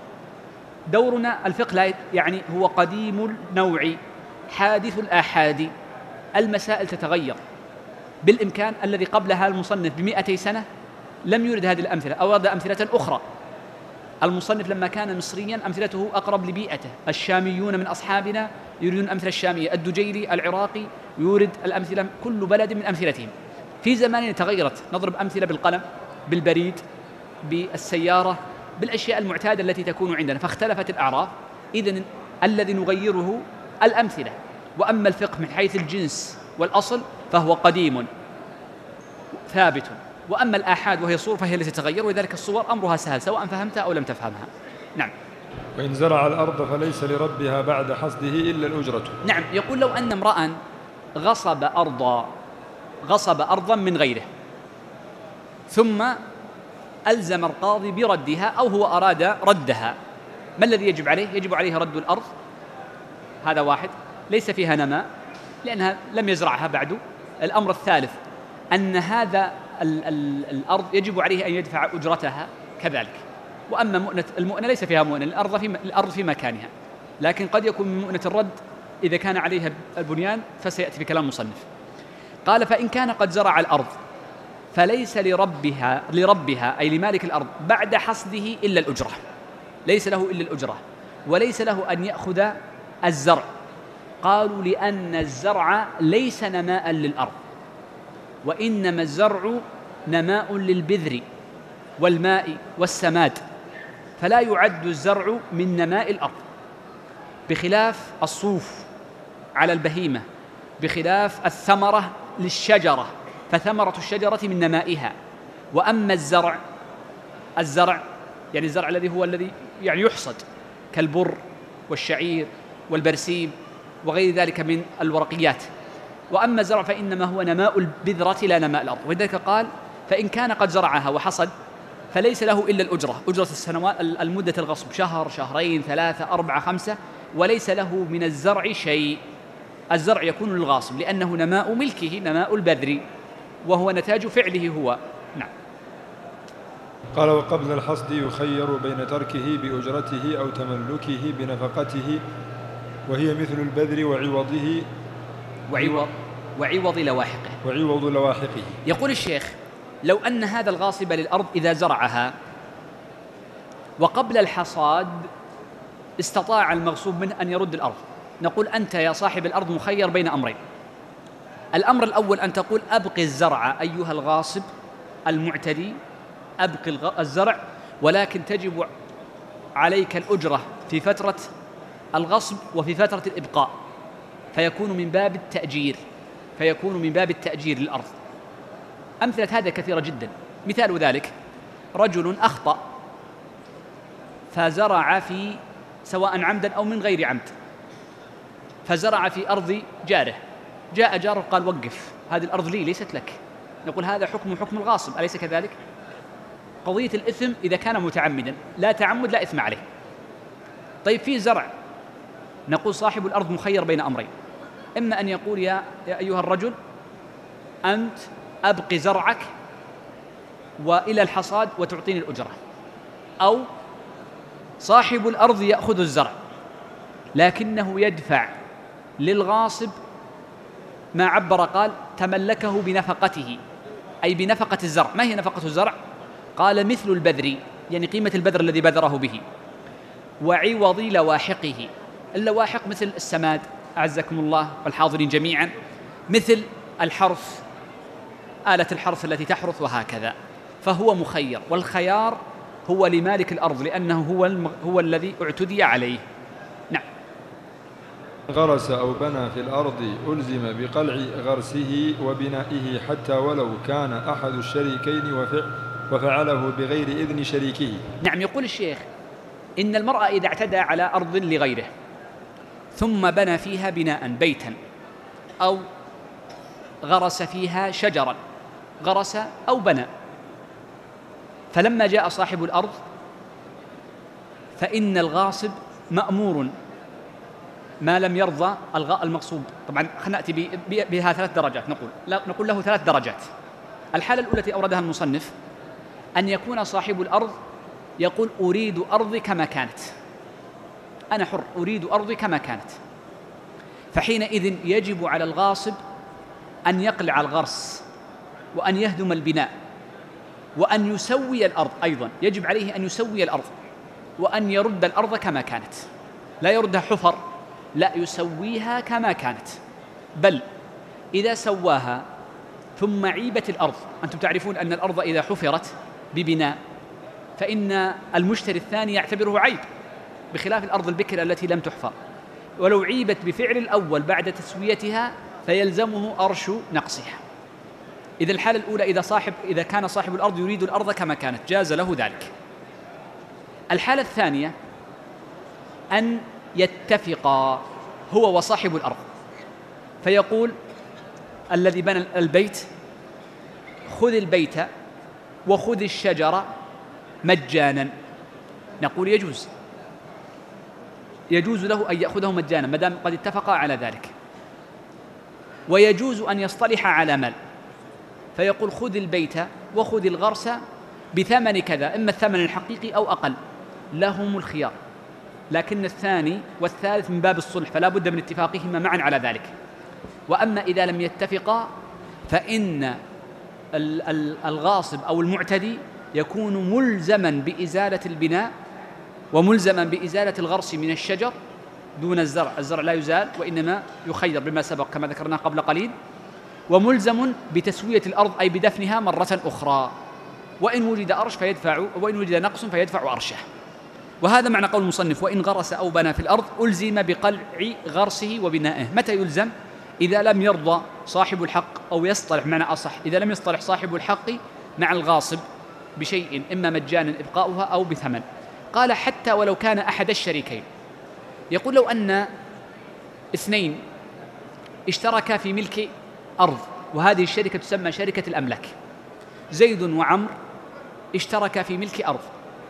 دورنا الفقه لا يعني هو قديم النوع حادث الآحاد، المسائل تتغير. بالإمكان الذي قبلها المصنف بمئتي سنة لم يرد هذه الأمثلة، أورد أمثلة أخرى. المصنف لما كان مصريا أمثلته أقرب لبيئته، الشاميون من أصحابنا يريدون الأمثلة الشامية، الدجيلي العراقي يورد الأمثلة، كل بلد من أمثلتهم. في زماننا تغيرت، نضرب أمثلة بالقلم، بالبريد، بالسيارة، بالأشياء المعتادة التي تكون عندنا، فاختلفت الأعراف. إذن الذي نغيره الأمثلة. وأما الفقه من حيث الجنس والأصل فهو قديم ثابت، وأما الآحاد وهي صور فهي التي تتغير، ولذلك الصور أمرها سهل سواء فهمتها أو لم تفهمها. نعم. وإن زرع الأرض فليس لربها بعد حصده إلا الأجرة. نعم. يقول لو أن امرأ غصب أرضا غصب أرضا من غيره ثم ألزم القاضي بردها أو هو أراد ردها، ما الذي يجب عليه؟ يجب عليه رد الأرض، هذا واحد، ليس فيها نماء لأنها لم يزرعها بعد. الأمر الثالث أن هذا ال ال الأرض يجب عليه أن يدفع أجرتها كذلك، وأما مؤنة المؤنة ليس فيها مؤنة، الأرض في الأرض في مكانها، لكن قد يكون من مؤنة الرد إذا كان عليها البنيان، فسيأتي في كلام مصنف. قال: فإن كان قد زرع الأرض فليس لربها لربها أي لمالك الأرض بعد حصده إلا الأجرة، ليس له إلا الأجرة، وليس له أن يأخذ الزرع. قالوا: لأن الزرع ليس نماء للأرض، وإنما الزرع نماء للبذر والماء والسماد، فلا يعد الزرع من نماء الأرض، بخلاف الصوف على البهيمة، بخلاف الثمرة للشجرة، فثمرة الشجرة من نمائها. وأما الزرع الزرع يعني الزرع الذي هو الذي يعني يحصد كالبر والشعير والبرسيم وغير ذلك من الورقيات. وأما الزرع فإنما هو نماء البذرة لا نماء الأرض. ولذلك قال: فإن كان قد زرعها وحصد فليس له إلا الأجرة، أجرة السنوات المدة الغصب، شهر شهرين ثلاثة أربعة خمسة، وليس له من الزرع شيء. الزرع يكون للغاصب لأنه نماء ملكه، نماء البذر، وهو نتاج فعله هو. نعم. قال: وقبل الحصد يخير بين تركه بأجرته أو تملكه بنفقته، وهي مثل البذر وعوضه وعوض وعوض لواحقه وعوض لواحقه. يقول الشيخ: لو أن هذا الغاصب للأرض إذا زرعها وقبل الحصاد استطاع المغصوب منه أن يرد الأرض، نقول: أنت يا صاحب الأرض مخير بين أمرين. الأمر الأول أن تقول: أبقي الزرع أيها الغاصب المعتدي، أبقي الزرع، ولكن تجب عليك الأجرة في فترة الغصب وفي فترة الإبقاء، فيكون من باب التأجير فيكون من باب التأجير للأرض. أمثلة هذا كثيرة جدا. مثال ذلك: رجل أخطأ فزرع في سواء عمدا أو من غير عمد، فزرع في أرض جاره، جاء جاره قال: وقف، هذه الأرض لي ليست لك. نقول: هذا حكم حكم الغاصب، أليس كذلك؟ قضية الإثم إذا كان متعمدا، لا تعمد لا إثم عليه. طيب في زرع، نقول: صاحب الأرض مخير بين أمرين، إما أن يقول: يا, يا أيها الرجل أنت أبقي زرعك وإلى الحصاد وتعطيني الأجرة، أو صاحب الأرض يأخذ الزرع لكنه يدفع للغاصب ما عبر قال: تملكه بنفقته، أي بنفقة الزرع. ما هي نفقة الزرع؟ قال: مثل البذر، يعني قيمة البذر الذي بذره به، وعوض لواحقه. اللواحق مثل السماد أعزكم الله والحاضرين جميعا، مثل الحرث، آلة الحرث التي تحرث وهكذا. فهو مخير، والخيار هو لمالك الأرض لأنه هو, الم... هو الذي اعتدي عليه. نعم. غرس أو بنى في الأرض ألزم بقلع غرسه وبنائه حتى ولو كان أحد الشريكين وفعل وفعله بغير إذن شريكه. نعم. يقول الشيخ: إن المرأة إذا اعتدى على أرض لغيره ثم بنى فيها بناء بيتا، أو غرس فيها شجرا، غرس أو بنى، فلما جاء صاحب الأرض فإن الغاصب مأمور ما لم يرضى المغصوب. طبعا نأتي بها ثلاث درجات، نقول لا نقول له ثلاث درجات. الحالة الأولى التي أوردها المصنف أن يكون صاحب الأرض يقول: أريد أرضي كما كانت، أنا حر، أريد أرضي كما كانت. فحينئذ يجب على الغاصب أن يقلع الغرس، وأن يهدم البناء، وأن يسوي الأرض. أيضا يجب عليه أن يسوي الأرض، وأن يرد الأرض كما كانت، لا يردها حفر، لا، يسويها كما كانت. بل إذا سواها ثم عيبت الأرض، أنتم تعرفون أن الأرض إذا حفرت ببناء فإن المشتري الثاني يعتبره عيب، بخلاف الأرض البكر التي لم تحفر. ولو عيبت بفعل الأول بعد تسويتها فيلزمه أرش نقصها. إذا الحالة الأولى إذا صاحب إذا كان صاحب الأرض يريد الأرض كما كانت جاز له ذلك. الحالة الثانية أن يتفقا هو وصاحب الأرض، فيقول الذي بنى البيت: خذ البيت وخذ الشجرة مجانا. نقول: يجوز يجوز له أن يأخذه مجانا ما دام قد اتفقا على ذلك. ويجوز أن يصطلح على مال، فيقول: خذ البيت وخذ الغرس بثمن كذا، إما الثمن الحقيقي أو أقل، لهم الخيار. لكن الثاني والثالث من باب الصلح، فلا بد من اتفاقهما معا على ذلك. وأما إذا لم يتفقا فإن الغاصب أو المعتدي يكون ملزما بإزالة البناء وملزما بإزالة الغرس من الشجر دون الزرع. الزرع لا يزال وإنما يخير بما سبق كما ذكرنا قبل قليل، وملزم بتسوية الأرض أي بدفنها مرة أخرى، وإن وجد أرش فيدفع، وإن وجد نقص فيدفع أرشه. وهذا معنى قول المصنف: وإن غرس أو بنى في الأرض ألزم بقلع غرسه وبنائه. متى يلزم؟ إذا لم يرضى صاحب الحق أو يصطلح، معنى أصح إذا لم يصطلح صاحب الحق مع الغاصب بشيء إما مجانا إبقاؤها أو بثمن. قال: حتى ولو كان أحد الشريكين. يقول: لو أن اثنين اشتركا في ملك أرض، وهذه الشركة تسمى شركة الأملاك، زيد وعمر اشتركا في ملك أرض،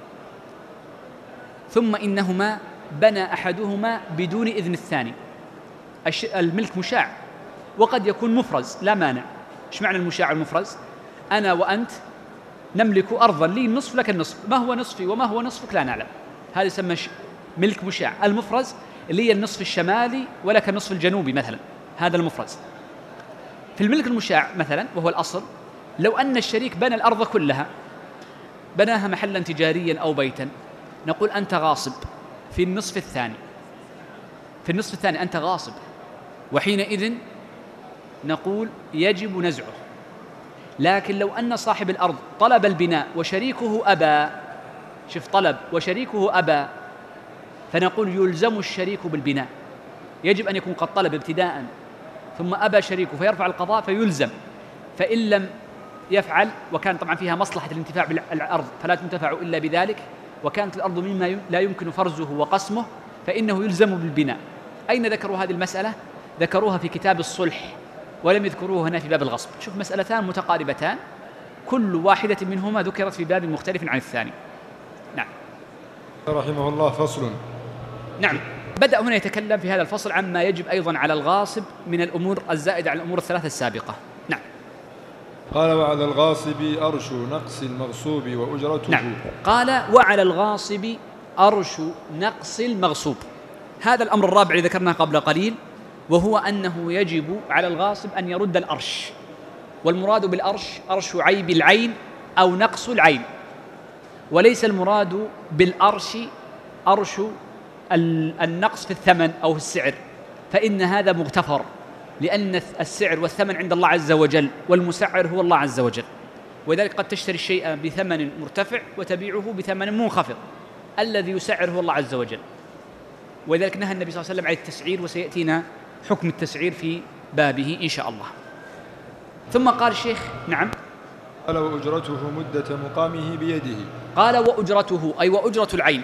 ثم إنهما بنى أحدهما بدون إذن الثاني. الملك مشاع وقد يكون مفرز، لا مانع. إيش معنى المشاع المفرز؟ أنا وأنت نملك أرضا، لي النصف لك النصف، ما هو نصفي وما هو نصفك لا نعلم، هذا يسمى ملك مشاع. المفرز اللي هي النصف الشمالي ولك النصف الجنوبي مثلا، هذا المفرز. في الملك المشاع مثلا وهو الأصل، لو أن الشريك بنى الأرض كلها، بناها محلا تجاريا أو بيتا، نقول: أنت غاصب في النصف الثاني، في النصف الثاني أنت غاصب، وحينئذ نقول يجب نزعه. لكن لو أن صاحب الأرض طلب البناء وشريكه أبى، شوف طلب وشريكه أبى، فنقول يلزم الشريك بالبناء، يجب أن يكون قد طلب ابتداء ثم أبى شريكه فيرفع القضاء فيلزم. فإن لم يفعل، وكان طبعا فيها مصلحة الانتفاع بالأرض فلا تنتفع إلا بذلك، وكانت الأرض مما لا يمكن فرزه وقسمه، فإنه يلزم بالبناء. أين ذكروا هذه المسألة؟ ذكروها في كتاب الصلح، ولم يذكروه هنا في باب الغصب. شوف، مسألتان متقاربتان، كل واحدة منهما ذكرت في باب مختلف عن الثاني. نعم. رحمه الله. فصل. نعم، بدأ هنا يتكلم في هذا الفصل عما يجب أيضا على الغاصب من الأمور الزائدة على الأمور الثلاثة السابقة. نعم. قال: وعلى الغاصب أرش نقص المغصوب وأجرته. نعم. قال: وعلى الغاصب أرش نقص المغصوب. هذا الأمر الرابع الذي ذكرناه قبل قليل، وهو أنه يجب على الغاصب أن يرد الأرش. والمراد بالأرش أرش عيب العين أو نقص العين، وليس المراد بالأرش أرش النقص في الثمن أو في السعر، فإن هذا مغتفر، لأن السعر والثمن عند الله عز وجل، والمسعر هو الله عز وجل. ولذلك قد تشتري الشيء بثمن مرتفع وتبيعه بثمن منخفض، الذي يسعر هو الله عز وجل. ولذلك نهى النبي صلى الله عليه وسلم عن التسعير، وسيأتينا حكم التسعير في بابه إن شاء الله. ثم قال الشيخ: نعم. قال: وأجرته مدة مقامه بيده. قال: وأجرته أي وأجرة العين،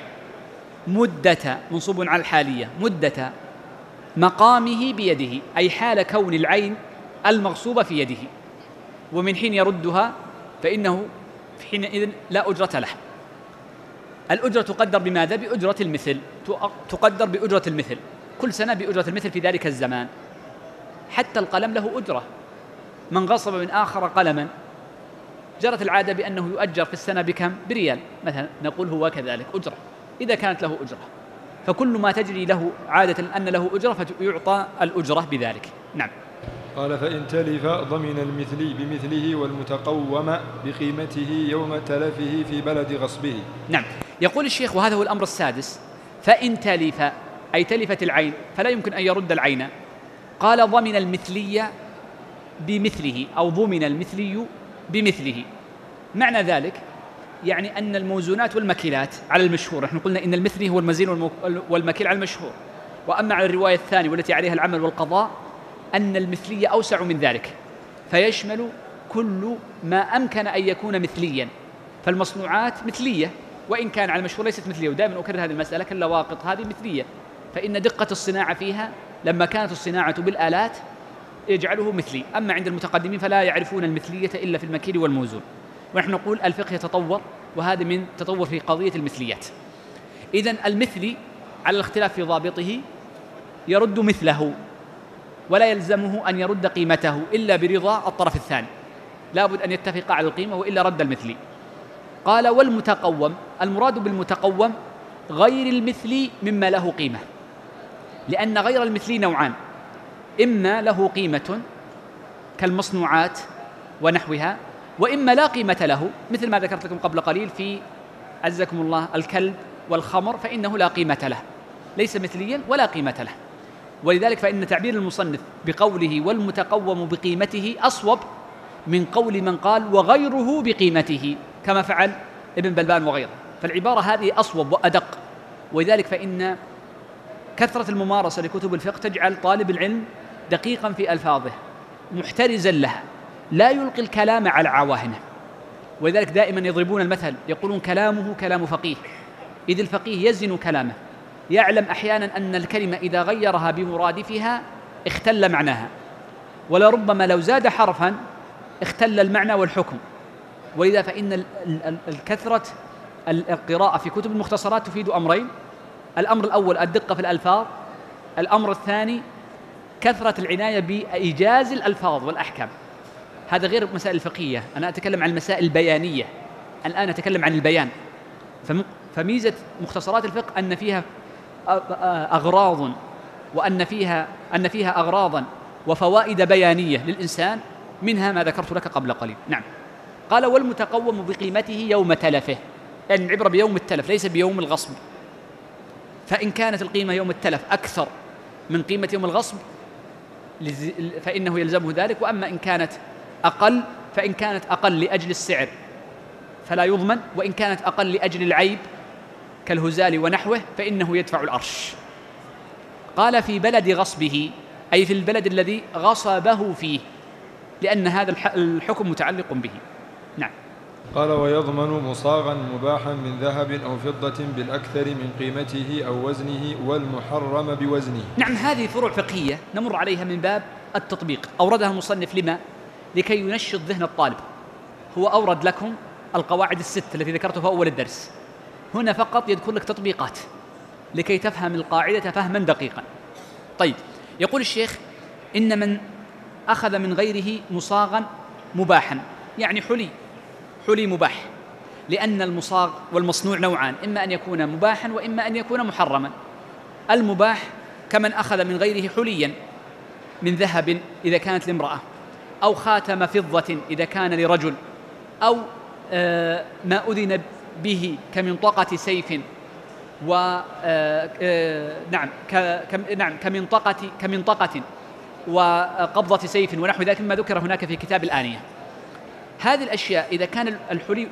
مدة منصوب على الحالية، مدة مقامه بيده، أي حال كون العين المغصوبة في يده، ومن حين يردها فإنه في حينئذ لا أجرة له. الأجرة تقدر بماذا؟ بأجرة المثل، تقدر بأجرة المثل، كل سنة بأجرة المثل في ذلك الزمان. حتى القلم له أجرة، من غصب من آخر قلما جرت العادة بأنه يؤجر في السنة بكم؟ بريال مثلا، نقول هو كذلك أجرة إذا كانت له أجرة، فكل ما تجري له عادة أن له أجرة فيعطى الأجرة بذلك. نعم. قال: فإن تلف ضمن المثلي بمثله والمتقوم بقيمته يوم تلفه في بلد غصبه. نعم. يقول الشيخ، وهذا هو الأمر السادس: فإن تلف أي تلفت العين فلا يمكن أن يرد العين. قال: ضمن المثلي بمثله أو ضمن المثلي بمثله. معنى ذلك يعني أن الموزونات والمكيلات على المشهور، نحن قلنا إن المثلي هو المزين والمكيل على المشهور، وأما على الرواية الثانية والتي عليها العمل والقضاء أن المثلي أوسع من ذلك، فيشمل كل ما أمكن أن يكون مثليا. فالمصنوعات مثلية وإن كان على المشهور ليست مثلية، ودائما أكرر هذه المسألة، كاللواقط هذه مثلية، فإن دقة الصناعة فيها لما كانت الصناعة بالآلات يجعله مثلي. أما عند المتقدمين فلا يعرفون المثلية إلا في المكيل والموزون. ونحن نقول الفقه يتطور، وهذا من تطور في قضية المثليات. إذن المثلي على الاختلاف في ضابطه يرد مثله، ولا يلزمه أن يرد قيمته إلا برضا الطرف الثاني، لا بد أن يتفق على القيمة وإلا رد المثلي. قال والمتقوم، المراد بالمتقوم غير المثلي مما له قيمة، لأن غير المثلي نوعان: إما له قيمة كالمصنوعات ونحوها، وإما لا قيمة له، مثل ما ذكرت لكم قبل قليل في عزكم الله الكلب والخمر، فإنه لا قيمة له، ليس مثليا ولا قيمة له. ولذلك فإن تعبير المصنف بقوله والمتقوم بقيمته أصوب من قول من قال وغيره بقيمته، كما فعل ابن بلبان وغيره، فالعبارة هذه أصوب وأدق. ولذلك فإن كثرة الممارسة لكتب الفقه تجعل طالب العلم دقيقا في ألفاظه، محترزا لها، لا يلقي الكلام على عواهنه. ولذلك دائما يضربون المثل، يقولون كلامه كلام فقيه، إذ الفقيه يزن كلامه، يعلم أحيانا أن الكلمة إذا غيرها بمرادفها اختل معناها، ولربما لو زاد حرفا اختل المعنى والحكم. ولذا فإن الكثرة القراءة في كتب المختصرات تفيد أمرين: الأمر الأول الدقة في الألفاظ، الأمر الثاني كثرة العناية بإيجاز الألفاظ والأحكام. هذا غير مسائل الفقهية، أنا أتكلم عن المسائل البيانية، الآن أتكلم عن البيان. فميزة مختصرات الفقه أن فيها أغراض، وأن فيها أن فيها أغراضا وفوائد بيانية للإنسان، منها ما ذكرت لك قبل قليل. نعم. قال والمتقوم بقيمته يوم تلفه، يعني العبرة بيوم التلف ليس بيوم الغصب، فإن كانت القيمة يوم التلف أكثر من قيمة يوم الغصب فإنه يلزمه ذلك، وأما إن كانت أقل فإن كانت أقل لأجل السعر فلا يضمن، وإن كانت أقل لأجل العيب كالهزال ونحوه فإنه يدفع الأرش. قال في بلد غصبه، أي في البلد الذي غصبه فيه، لأن هذا الحكم متعلق به. نعم. قال ويضمن مصاغا مباحا من ذهب أو فضة بالأكثر من قيمته أو وزنه والمحرم بوزنه. نعم، هذه فروع فقهية نمر عليها من باب التطبيق، أوردها المصنف لما؟ لكي ينشط ذهن الطالب. هو أورد لكم القواعد الست التي ذكرتها في أول الدرس، هنا فقط يذكر لك تطبيقات لكي تفهم القاعدة فهما دقيقا. طيب، يقول الشيخ إن من أخذ من غيره مصاغا مباحا، يعني حلي حلي مباح، لأن المصاغ والمصنوع نوعان: إما أن يكون مباحا وإما أن يكون محرما. المباح كمن أخذ من غيره حليا من ذهب إذا كانت لامرأة، أو خاتم فضة إذا كان لرجل، أو آه ما أذن به كمنطقة سيف و آه آه نعم نعم كمنطقة كمنطقة وقبضة سيف ونحو ذلك مما ذكر هناك في كتاب الآنية. هذه الأشياء إذا كان الحلي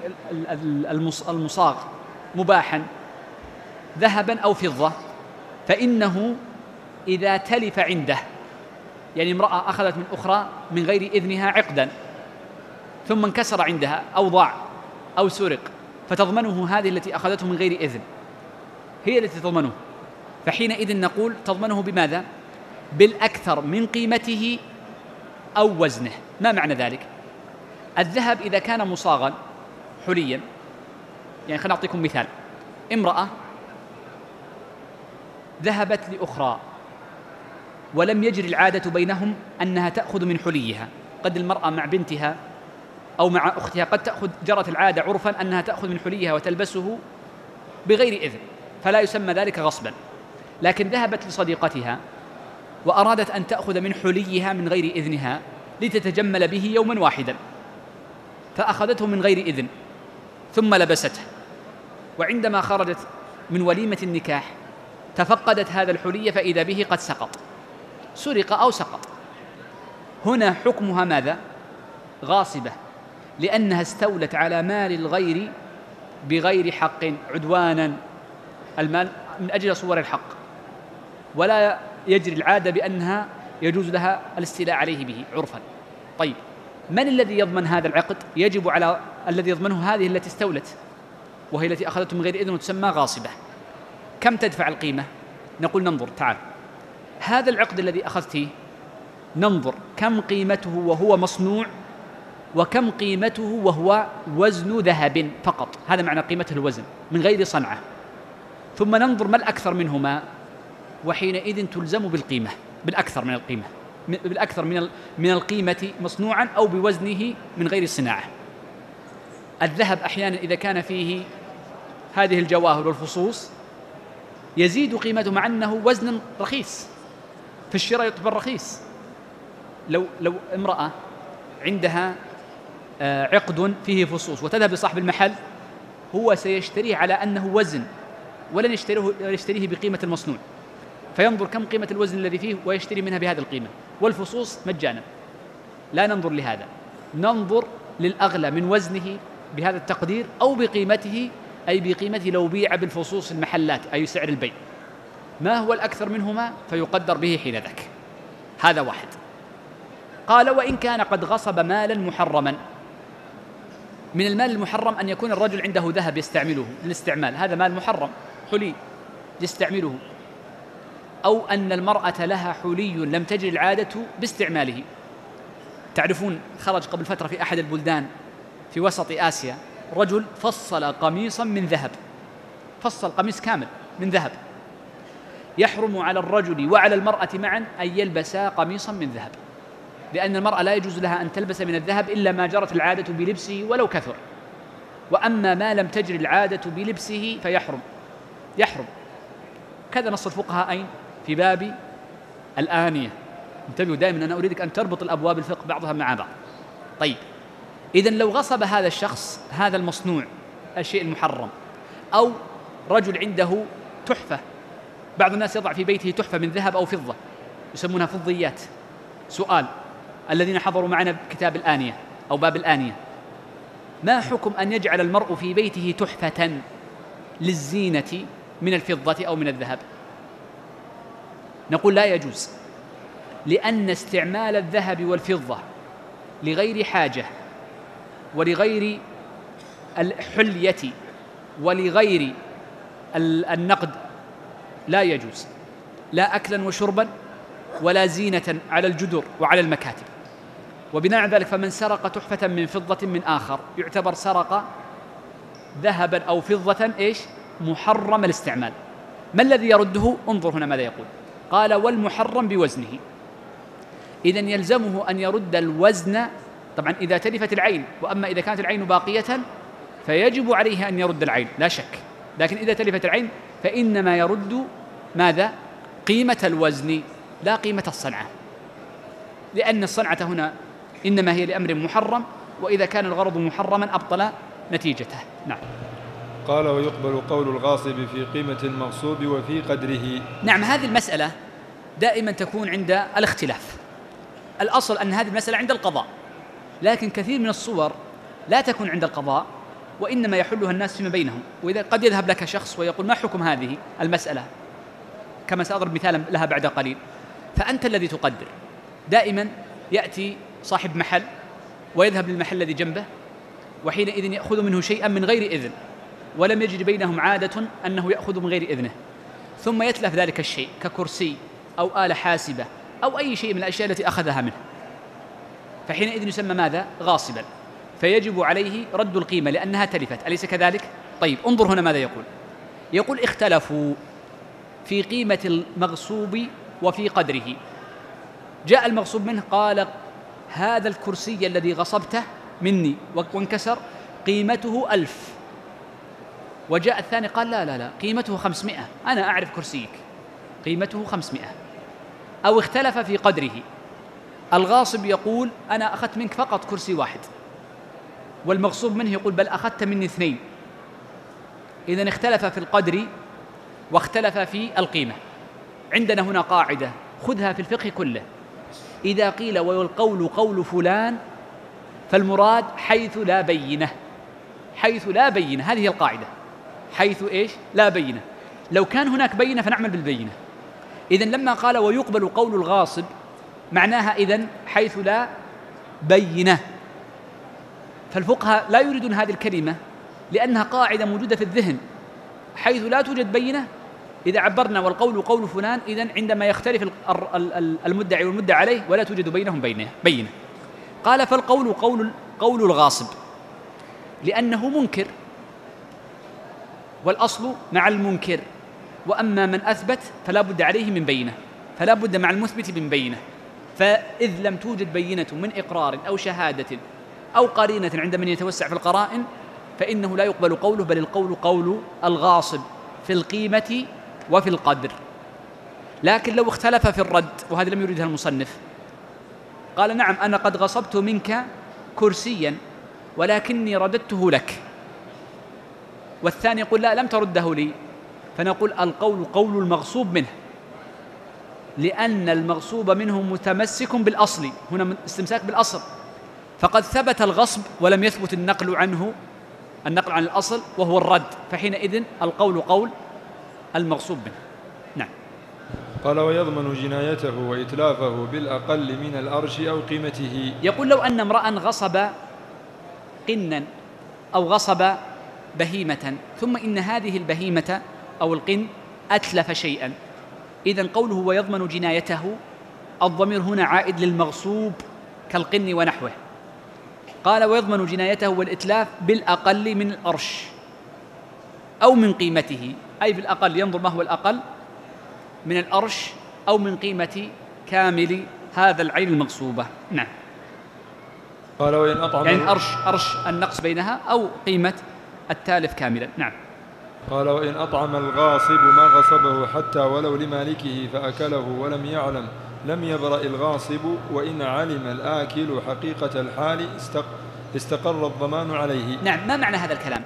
المصاغ مباحا ذهبا أو فضة، فإنه إذا تلف عنده، يعني امرأة أخذت من أخرى من غير إذنها عقدا ثم انكسر عندها أو ضاع أو سرق، فتضمنه هذه التي أخذته من غير إذن، هي التي تضمنه. فحينئذ نقول تضمنه بماذا؟ بالأكثر من قيمته أو وزنه. ما معنى ذلك؟ الذهب إذا كان مصاغا حليا، يعني خلينا نعطيكم مثال: امرأة ذهبت لأخرى ولم يجري العادة بينهم أنها تأخذ من حليها، قد المرأة مع بنتها أو مع أختها قد تأخذ، جرت العادة عرفا أنها تأخذ من حليها وتلبسه بغير إذن، فلا يسمى ذلك غصبا. لكن ذهبت لصديقتها وأرادت أن تأخذ من حليها من غير إذنها لتتجمل به يوما واحدا، فأخذته من غير إذن ثم لبسته، وعندما خرجت من وليمة النكاح تفقدت هذا الحلي فإذا به قد سقط، سرق أو سقط. هنا حكمها ماذا؟ غاصبة، لأنها استولت على مال الغير بغير حق عدوانا، المال من أجل صور الحق، ولا يجري العادة بأنها يجوز لها الاستيلاء عليه به عرفا. طيب، من الذي يضمن هذا العقد؟ يجب على الذي يضمنه هذه التي استولت، وهي التي أخذته من غير إذن وتسمى غاصبة. كم تدفع القيمة؟ نقول ننظر، تعال، هذا العقد الذي أخذته ننظر كم قيمته وهو مصنوع، وكم قيمته وهو وزن ذهب فقط، هذا معنى قيمته الوزن من غير صنعة. ثم ننظر ما الأكثر منهما، وحينئذ تلزم بالقيمة، بالأكثر من القيمة، بالأكثر من من القيمة مصنوعا أو بوزنه من غير صناعة. الذهب أحيانا إذا كان فيه هذه الجواهر والفصوص يزيد قيمته مع أنه وزن رخيص، في الشراء يعتبر رخيص. لو لو امرأة عندها عقد فيه فصوص وتذهب لصاحب المحل، هو سيشتريه على أنه وزن ولن يشتريه, يشتريه بقيمة المصنوع، فينظر كم قيمة الوزن الذي فيه ويشتري منها بهذه القيمة، والفصوص مجانا. لا ننظر لهذا، ننظر للأغلى من وزنه بهذا التقدير أو بقيمته، أي بقيمته لو بيع بالفصوص المحلات، أي سعر البيع، ما هو الأكثر منهما فيقدر به حين ذاك. هذا واحد. قال وإن كان قد غصب مالا محرما. من المال المحرم أن يكون الرجل عنده ذهب يستعمله للاستعمال، هذا مال محرم حلي يستعمله، أو أن المرأة لها حلي لم تجري العادة باستعماله. تعرفون خرج قبل فترة في أحد البلدان في وسط آسيا رجل فصل قميصا من ذهب، فصل قميص كامل من ذهب. يحرم على الرجل وعلى المرأة معا أن يلبسا قميصا من ذهب، لأن المرأة لا يجوز لها أن تلبس من الذهب إلا ما جرت العادة بلبسه ولو كثر، وأما ما لم تجري العادة بلبسه فيحرم يحرم. كذا نص الفقهاء أين؟ في باب الآنية. انتبهوا دائما، أنا أريدك أن تربط الأبواب الفقه بعضها مع بعض. طيب، إذن لو غصب هذا الشخص هذا المصنوع الشيء المحرم، أو رجل عنده تحفة، بعض الناس يضع في بيته تحفة من ذهب أو فضة يسمونها فضيات. سؤال الذين حضروا معنا كتاب الآنية أو باب الآنية، ما حكم أن يجعل المرء في بيته تحفة للزينة من الفضة أو من الذهب؟ نقول لا يجوز، لأن استعمال الذهب والفضة لغير حاجة ولغير الحلية ولغير النقد لا يجوز، لا أكلا وشربا ولا زينة على الجدر وعلى المكاتب. وبناء على ذلك فمن سرق تحفة من فضة من آخر يعتبر سرق ذهبا أو فضة إيش؟ محرم الاستعمال. ما الذي يرده؟ انظر هنا ماذا يقول. قال والمحرم بوزنه. إذن يلزمه أن يرد الوزن، طبعا إذا تلفت العين، وأما إذا كانت العين باقية فيجب عليه أن يرد العين لا شك، لكن إذا تلفت العين فإنما يرد ماذا؟ قيمة الوزن لا قيمة الصنعة، لأن الصنعة هنا إنما هي لأمر محرم، وإذا كان الغرض محرما أبطل نتيجته. نعم. قال ويقبل قول الغاصب في قيمة المغصوب وفي قدره. نعم، هذه المسألة دائما تكون عند الاختلاف. الأصل أن هذه المسألة عند القضاء، لكن كثير من الصور لا تكون عند القضاء، وإنما يحلها الناس فيما بينهم. وإذا قد يذهب لك شخص ويقول ما حكم هذه المسألة، كما سأضرب مثالا لها بعد قليل، فأنت الذي تقدر. دائما يأتي صاحب محل ويذهب للمحل الذي جنبه، وحينئذ يأخذ منه شيئا من غير إذن، ولم يجد بينهم عادة أنه يأخذ من غير إذنه، ثم يتلف ذلك الشيء ككرسي أو آلة حاسبة أو أي شيء من الأشياء التي أخذها منه، فحينئذ يسمى ماذا؟ غاصبا، فيجب عليه رد القيمة لأنها تلفت، أليس كذلك؟ طيب، انظر هنا ماذا يقول. يقول اختلفوا في قيمة المغصوب وفي قدره. جاء المغصوب منه قال هذا الكرسي الذي غصبته مني وانكسر قيمته ألف، وجاء الثاني قال لا لا لا قيمته خمسمائة، أنا أعرف كرسيك قيمته خمسمائة. أو اختلف في قدره، الغاصب يقول أنا أخذت منك فقط كرسي واحد، والمغصوب منه يقول بل أخذت مني اثنين. إذن اختلف في القدر واختلف في القيمة. عندنا هنا قاعدة خذها في الفقه كله، إذا قيل والقول قول فلان فالمراد حيث لا بينة، حيث لا بينة، هذه هي القاعدة، حيث إيش؟ لا بينة. لو كان هناك بينة فنعمل بالبينة. إذن لما قال ويقبل قول الغاصب معناها إذن حيث لا بينة، فالفقهاء لا يريدون هذه الكلمة لأنها قاعدة موجودة في الذهن، حيث لا توجد بينة. إذا عبرنا والقول قول فلان، إذن عندما يختلف المدعي والمدعى عليه ولا توجد بينهم بينة. قال فالقول قول قول الغاصب لأنه منكر، والأصل مع المنكر، وأما من أثبت فلا بد عليه من بينة، فلا بد مع المثبت من بينة. فإذ لم توجد بينة من إقرار أو شهادة أو قرينة عند من يتوسع في القرائن، فإنه لا يقبل قوله، بل القول قول الغاصب في القيمة وفي القدر. لكن لو اختلف في الرد، وهذا لم يريدها المصنف، قال نعم أنا قد غصبت منك كرسيا ولكني رددته لك، والثاني يقول لا لم ترده لي، فنقول القول قول المغصوب منه، لأن المغصوب منه متمسك بالأصل، هنا استمساك بالأصل، فقد ثبت الغصب ولم يثبت النقل عنه، النقل عن الأصل وهو الرد، فحينئذ القول قول المغصوب منه. نعم. قال ويضمن جنايته وإتلافه بالأقل من الأرش أو قيمته. يقول لو أن امرأ غصب قنا أو غصب بهيمة، ثم إن هذه البهيمة أو القن أتلف شيئا، إذن قوله ويضمن جنايته الضمير هنا عائد للمغصوب كالقن ونحوه. قال ويضمن جنايته والإتلاف بالأقل من الأرش أو من قيمته، أي بالأقل، ينظر ما هو الأقل من الأرش أو من قيمة كامل هذا العين المغصوبة. نعم. قال وإن أطعم يعني أرش أرش النقص بينها أو قيمة التالف كاملا. نعم. قال وإن أطعم الغاصب ما غصبه حتى ولو لمالكه فأكله ولم يعلم لم يبرأ الغاصب، وإن علم الآكل حقيقة الحال استقر الضمان عليه. نعم. ما معنى هذا الكلام؟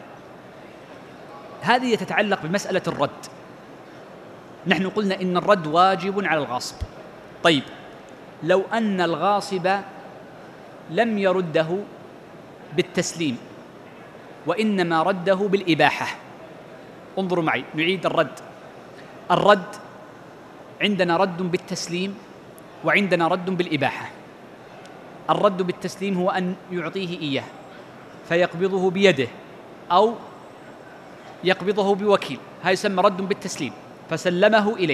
هذه تتعلق بمسألة الرد. نحن قلنا إن الرد واجب على الغاصب. طيب لو أن الغاصب لم يرده بالتسليم وإنما رده بالإباحة، انظروا معي نعيد الرد. الرد عندنا رد بالتسليم وعندنا رد بالإباحة. الرد بالتسليم هو أن يعطيه إياه فيقبضه بيده أو يقبضه بوكيل، هذا يسمى رد بالتسليم، فسلمه إليه.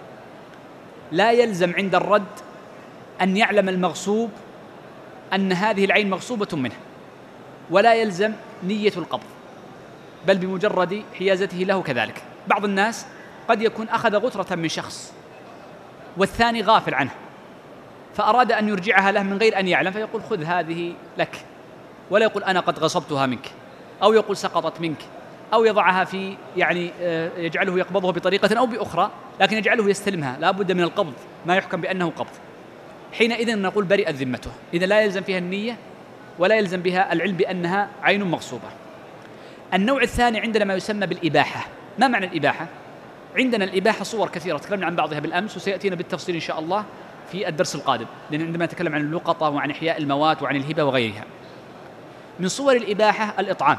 لا يلزم عند الرد أن يعلم المغصوب أن هذه العين مغصوبة منه، ولا يلزم نية القبض، بل بمجرد حيازته له كذلك. بعض الناس قد يكون أخذ غترة من شخص والثاني غافل عنه، فأراد أن يرجعها له من غير أن يعلم، فيقول خذ هذه لك، ولا يقول أنا قد غصبتها منك، أو يقول سقطت منك، أو يضعها في يعني يجعله يقبضه بطريقة أو بأخرى، لكن يجعله يستلمها، لا بد من القبض، ما يحكم بأنه قبض. حينئذ نقول برئت ذمته، إذا لا يلزم فيها النية ولا يلزم بها العلم بأنها عين مغصوبة. النوع الثاني عندنا ما يسمى بالإباحة. ما معنى الإباحة؟ عندنا الإباحة صور كثيرة تكلمنا عن بعضها بالأمس، وسيأتينا بالتفصيل إن شاء الله في الدرس القادم، لأن عندما نتكلم عن اللقطة وعن إحياء الموات وعن الهبة وغيرها. من صور الإباحة الإطعام،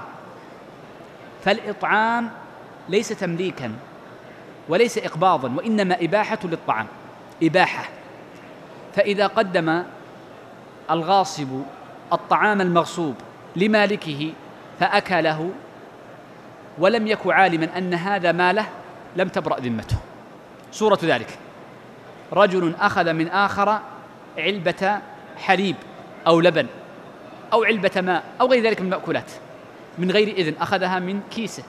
فالإطعام ليس تمليكا وليس إقباضا، وإنما إباحة للطعام، إباحة. فإذا قدم الغاصب الطعام المغصوب لمالكه فأكله ولم يكن عالما أن هذا ماله لم تبرأ ذمته. صورة ذلك رجل أخذ من آخر علبة حليب أو لبن أو علبة ماء أو غير ذلك من المأكولات من غير إذن، أخذها من كيسه،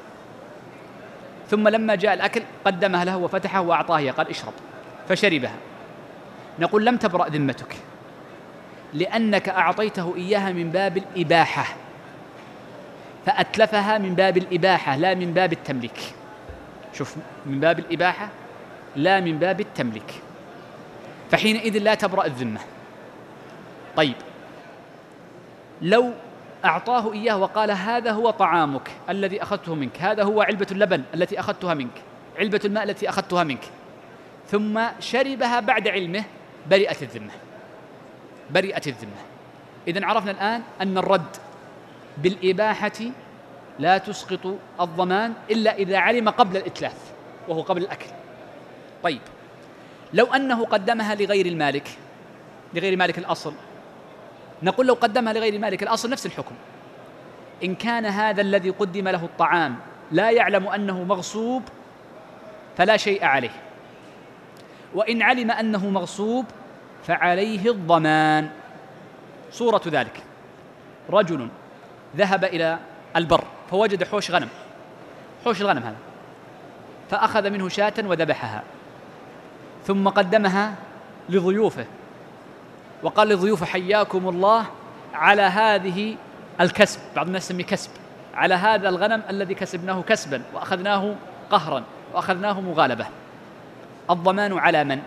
ثم لما جاء الأكل قدمها له وفتحه وأعطاه، قال اشرب، فشربها. نقول لم تبرأ ذمتك، لأنك أعطيته إياها من باب الإباحة، فأتلفها من باب الإباحة لا من باب التمليك. شوف، من باب الإباحة لا من باب التمليك، فحينئذ لا تبرأ الذمة. طيب لو أعطاه إياه وقال هذا هو طعامك الذي أخذته منك، هذا هو علبة اللبن التي أخذتها منك، علبة الماء التي أخذتها منك، ثم شربها بعد علمه، برئت الذمة، برئت الذمة. إذن عرفنا الآن أن الرد بالإباحة لا تسقط الضمان إلا إذا علم قبل الإتلاف، وهو قبل الأكل. طيب لو أنه قدمها لغير المالك، لغير مالك الأصل، نقول لو قدمها لغير مالك الأصل نفس الحكم. إن كان هذا الذي قدم له الطعام لا يعلم أنه مغصوب فلا شيء عليه، وإن علم أنه مغصوب فعليه الضمان. صورة ذلك رجل ذهب إلى البر فوجد حوش غنم، حوش الغنم هذا، فأخذ منه شاة وذبحها، ثم قدمها لضيوفه وقال للضيوف حياكم الله على هذه الكسب، بعض الناس يسميه كسب، على هذا الغنم الذي كسبناه كسبا وأخذناه قهرا وأخذناه مغالبة. الضمان على من؟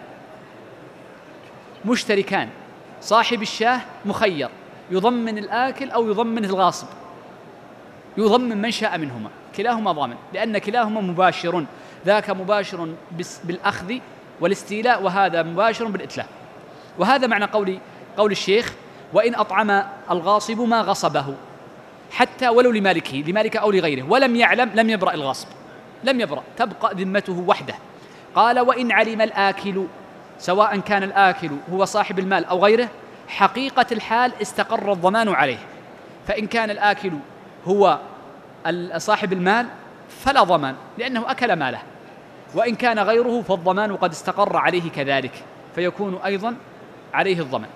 مشتركان، صاحب الشاه مخير يضمن الآكل أو يضمن الغاصب، يضمن من شاء منهما، كلاهما ضامن، لأن كلاهما مباشر، ذاك مباشر بالأخذ والاستيلاء وهذا مباشر بالإتلاف. وهذا معنى قول قول الشيخ: وإن أطعم الغاصب ما غصبه حتى ولو لمالكه، لمالك أو لغيره، ولم يعلم لم يبرأ الغاصب، لم يبرأ، تبقى ذمته وحده. قال: وإن علم الآكل، سواء كان الآكل هو صاحب المال أو غيره، حقيقة الحال استقر الضمان عليه. فإن كان الآكل هو صاحب المال فلا ضمان لأنه أكل ماله، وإن كان غيره فالضمان قد استقر عليه كذلك، فيكون أيضا عليه الضمان.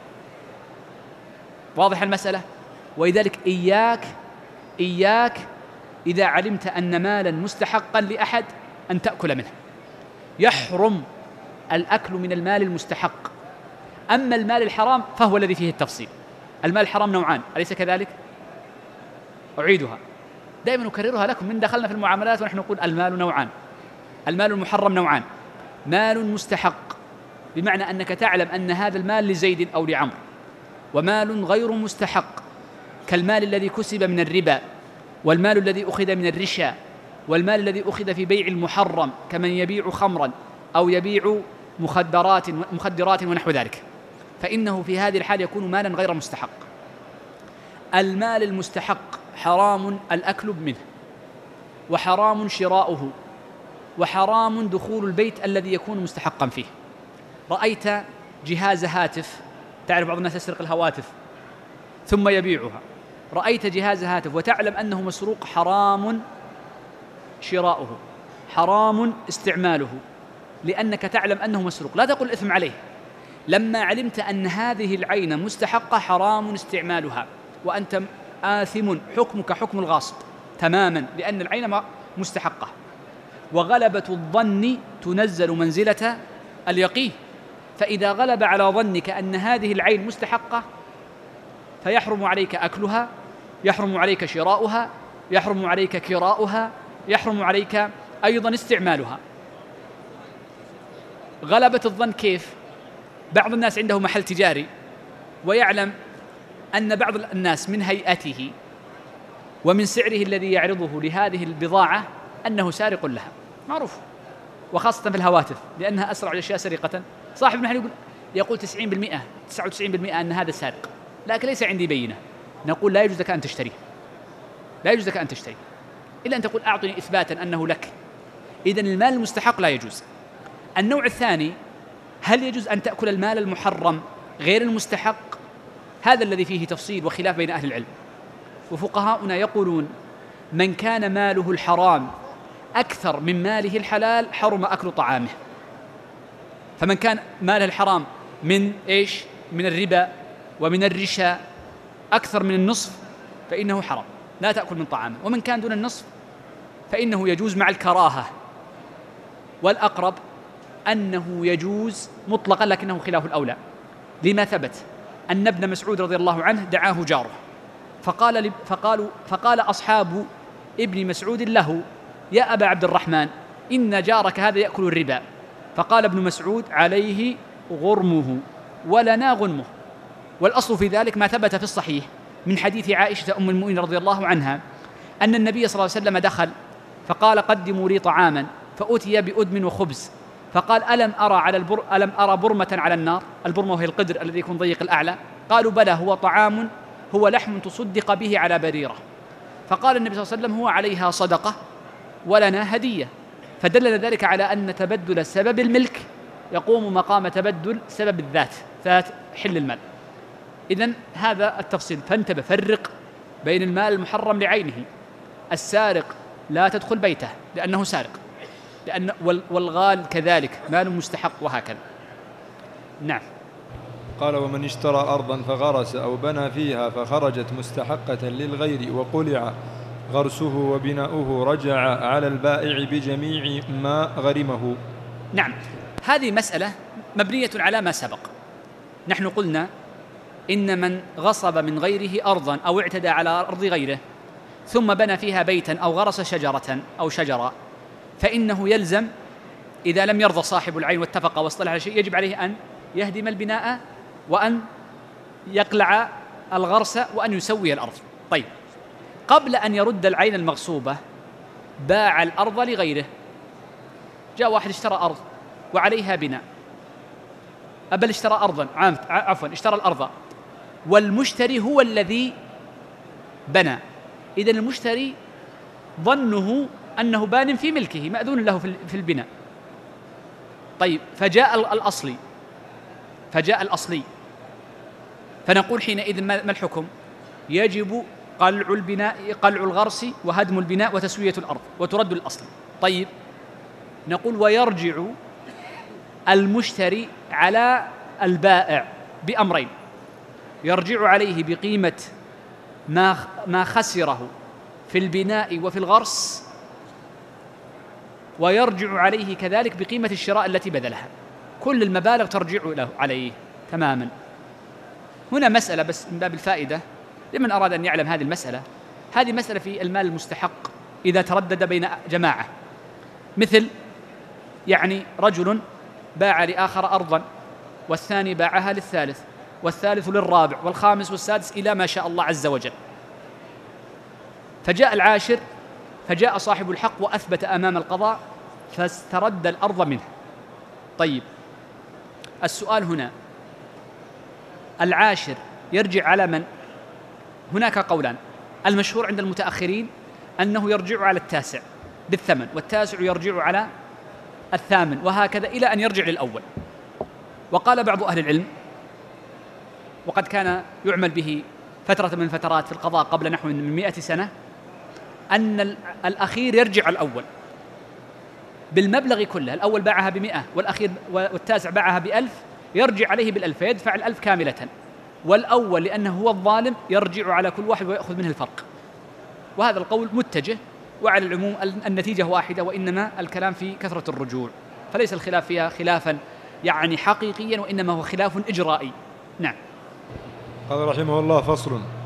واضح المسألة؟ ولذلك إياك إياك إذا علمت أن مالا مستحقا لأحد أن تأكل منه. يحرم الأكل من المال المستحق. أما المال الحرام فهو الذي فيه التفصيل. المال الحرام نوعان، أليس كذلك؟ أعيدها دائما أكررها لكم من دخلنا في المعاملات ونحن نقول المال نوعان. المال المحرم نوعان: مال مستحق بمعنى أنك تعلم أن هذا المال لزيد أو لعمر، ومال غير مستحق كالمال الذي كسب من الربا، والمال الذي أخذ من الرشا، والمال الذي أخذ في بيع المحرم كمن يبيع خمرا أو يبيع مخدرات مخدرات ونحو ذلك، فإنه في هذه الحال يكون مالا غير مستحق. المال المستحق حرام الأكل منه، وحرام شراؤه، وحرام دخول البيت الذي يكون مستحقا فيه. رأيت جهاز هاتف، تعرف بعض الناس يسرق الهواتف ثم يبيعها، رأيت جهاز هاتف وتعلم أنه مسروق، حرام شراؤه، حرام استعماله، لأنك تعلم أنه مسروق، لا تقل الإثم عليه. لما علمت أن هذه العين مستحقة حرام استعمالها، وأنت آثم، حكمك حكم الغاصب تماما، لأن العين مستحقة. وغلبة الظن تنزل منزلة اليقين، فإذا غلب على ظنك أن هذه العين مستحقة فيحرم عليك أكلها، يحرم عليك شراؤها، يحرم عليك كراؤها، يحرم عليك أيضا استعمالها. غلبة الظن كيف؟ بعض الناس عنده محل تجاري ويعلم أن بعض الناس من هيئته ومن سعره الذي يعرضه لهذه البضاعة أنه سارق لها، معروف، وخاصة في الهواتف لأنها أسرع الأشياء سرقة. صاحب المحل يقول يقول تسعين بالمئة تسعة وتسعين بالمئة أن هذا سارق، لكن ليس عندي بينة. نقول لا يجوز لك أن تشتريه، لا يجوز لك أن تشتريه إلا أن تقول أعطني إثباتا أنه لك. إذن المال المستحق لا يجوز. النوع الثاني: هل يجوز أن تأكل المال المحرم غير المستحق؟ هذا الذي فيه تفصيل وخلاف بين أهل العلم، وفقهاؤنا يقولون من كان ماله الحرام أكثر من ماله الحلال حرم أكل طعامه. فمن كان ماله الحرام من إيش؟ من الربا ومن الرشا أكثر من النصف فإنه حرام، لا تأكل من طعامه. ومن كان دون النصف فإنه يجوز مع الكراهة، والأقرب أنه يجوز مطلقا لكنه خلاف الأولى، لما ثبت أن ابن مسعود رضي الله عنه دعاه جاره فقال فقالوا فقال أصحاب ابن مسعود له: يا أبا عبد الرحمن، إن جارك هذا يأكل الربا. فقال ابن مسعود: عليه غرمه ولنا غنمه. والأصل في ذلك ما ثبت في الصحيح من حديث عائشة أم المؤمنين رضي الله عنها أن النبي صلى الله عليه وسلم دخل فقال: قدموا لي طعاما، فأتي بأدم وخبز، فقال: ألم أرى على البر ألم أرى برمة على النار؟ البرمة وهي القدر الذي يكون ضيق الأعلى. قالوا: بلى، هو طعام، هو لحم تصدق به على بريرة. فقال النبي صلى الله عليه وسلم: هو عليها صدقة ولنا هدية. فدل ذلك على أن تبدل سبب الملك يقوم مقام تبدل سبب الذات، ذات حل المال. إذن هذا التفصيل، فانتبه، فرق بين المال المحرم لعينه. السارق لا تدخل بيته لأنه سارق، لأن والغال كذلك مال مستحق، وهكذا. نعم. قال: ومن اشترى أرضا فغرس أو بنى فيها فخرجت مستحقة للغير وقلع غرسه وبناؤه رجع على البائع بجميع ما غرمه. نعم، هذه مسألة مبنية على ما سبق. نحن قلنا إن من غصب من غيره أرضا أو اعتدى على أرض غيره ثم بنى فيها بيتا أو غرس شجرة أو شجرة، فإنه يلزم إذا لم يرضى صاحب العين واتفق واصطلح على شيء يجب عليه أن يهدم البناء وأن يقلع الغرس وأن يسوي الأرض. طيب، قبل أن يرد العين المغصوبة باع الأرض لغيره. جاء واحد اشترى أرض وعليها بناء، بل اشترى أرضا عفوا اشترى الأرض والمشتري هو الذي بنى، إذن المشتري ظنه أنه بان في ملكه مأذون له في البناء. طيب، فجاء الأصلي فجاء الأصلي فنقول حينئذ ما الحكم؟ يجب قلع البناء قلع الغرس وهدم البناء وتسوية الأرض وترد الأصل. طيب، نقول ويرجع المشتري على البائع بأمرين: يرجع عليه بقيمة ما ما خسره في البناء وفي الغرس، ويرجع عليه كذلك بقيمة الشراء التي بذلها. كل المبالغ ترجع له عليه تماما. هنا مسألة بس من باب الفائدة لمن أراد أن يعلم هذه المسألة. هذه مسألة في المال المستحق إذا تردد بين جماعة، مثل يعني رجل باع لآخر أرضا والثاني باعها للثالث والثالث للرابع والخامس والسادس إلى ما شاء الله عز وجل، فجاء العاشر فجاء صاحب الحق وأثبت أمام القضاء فاسترد الأرض منه. طيب، السؤال هنا: العاشر يرجع على من؟ هناك قولان. المشهور عند المتأخرين أنه يرجع على التاسع بالثمن، والتاسع يرجع على الثامن، وهكذا إلى أن يرجع للأول. وقال بعض أهل العلم، وقد كان يعمل به فترة من الفترات في القضاء قبل نحو من مئة سنة، أن الأخير يرجع الأول بالمبلغ كله. الأول باعها بمئة والأخير والتاسع باعها بألف، يرجع عليه بالألف فيدفع الألف كاملة، والأول لأنه هو الظالم يرجع على كل واحد ويأخذ منه الفرق. وهذا القول متجه، وعلى العموم النتيجة واحدة، وإنما الكلام في كثرة الرجوع، فليس الخلاف فيها خلافا يعني حقيقيا، وإنما هو خلاف إجرائي. نعم. قال رحمه الله: فصل: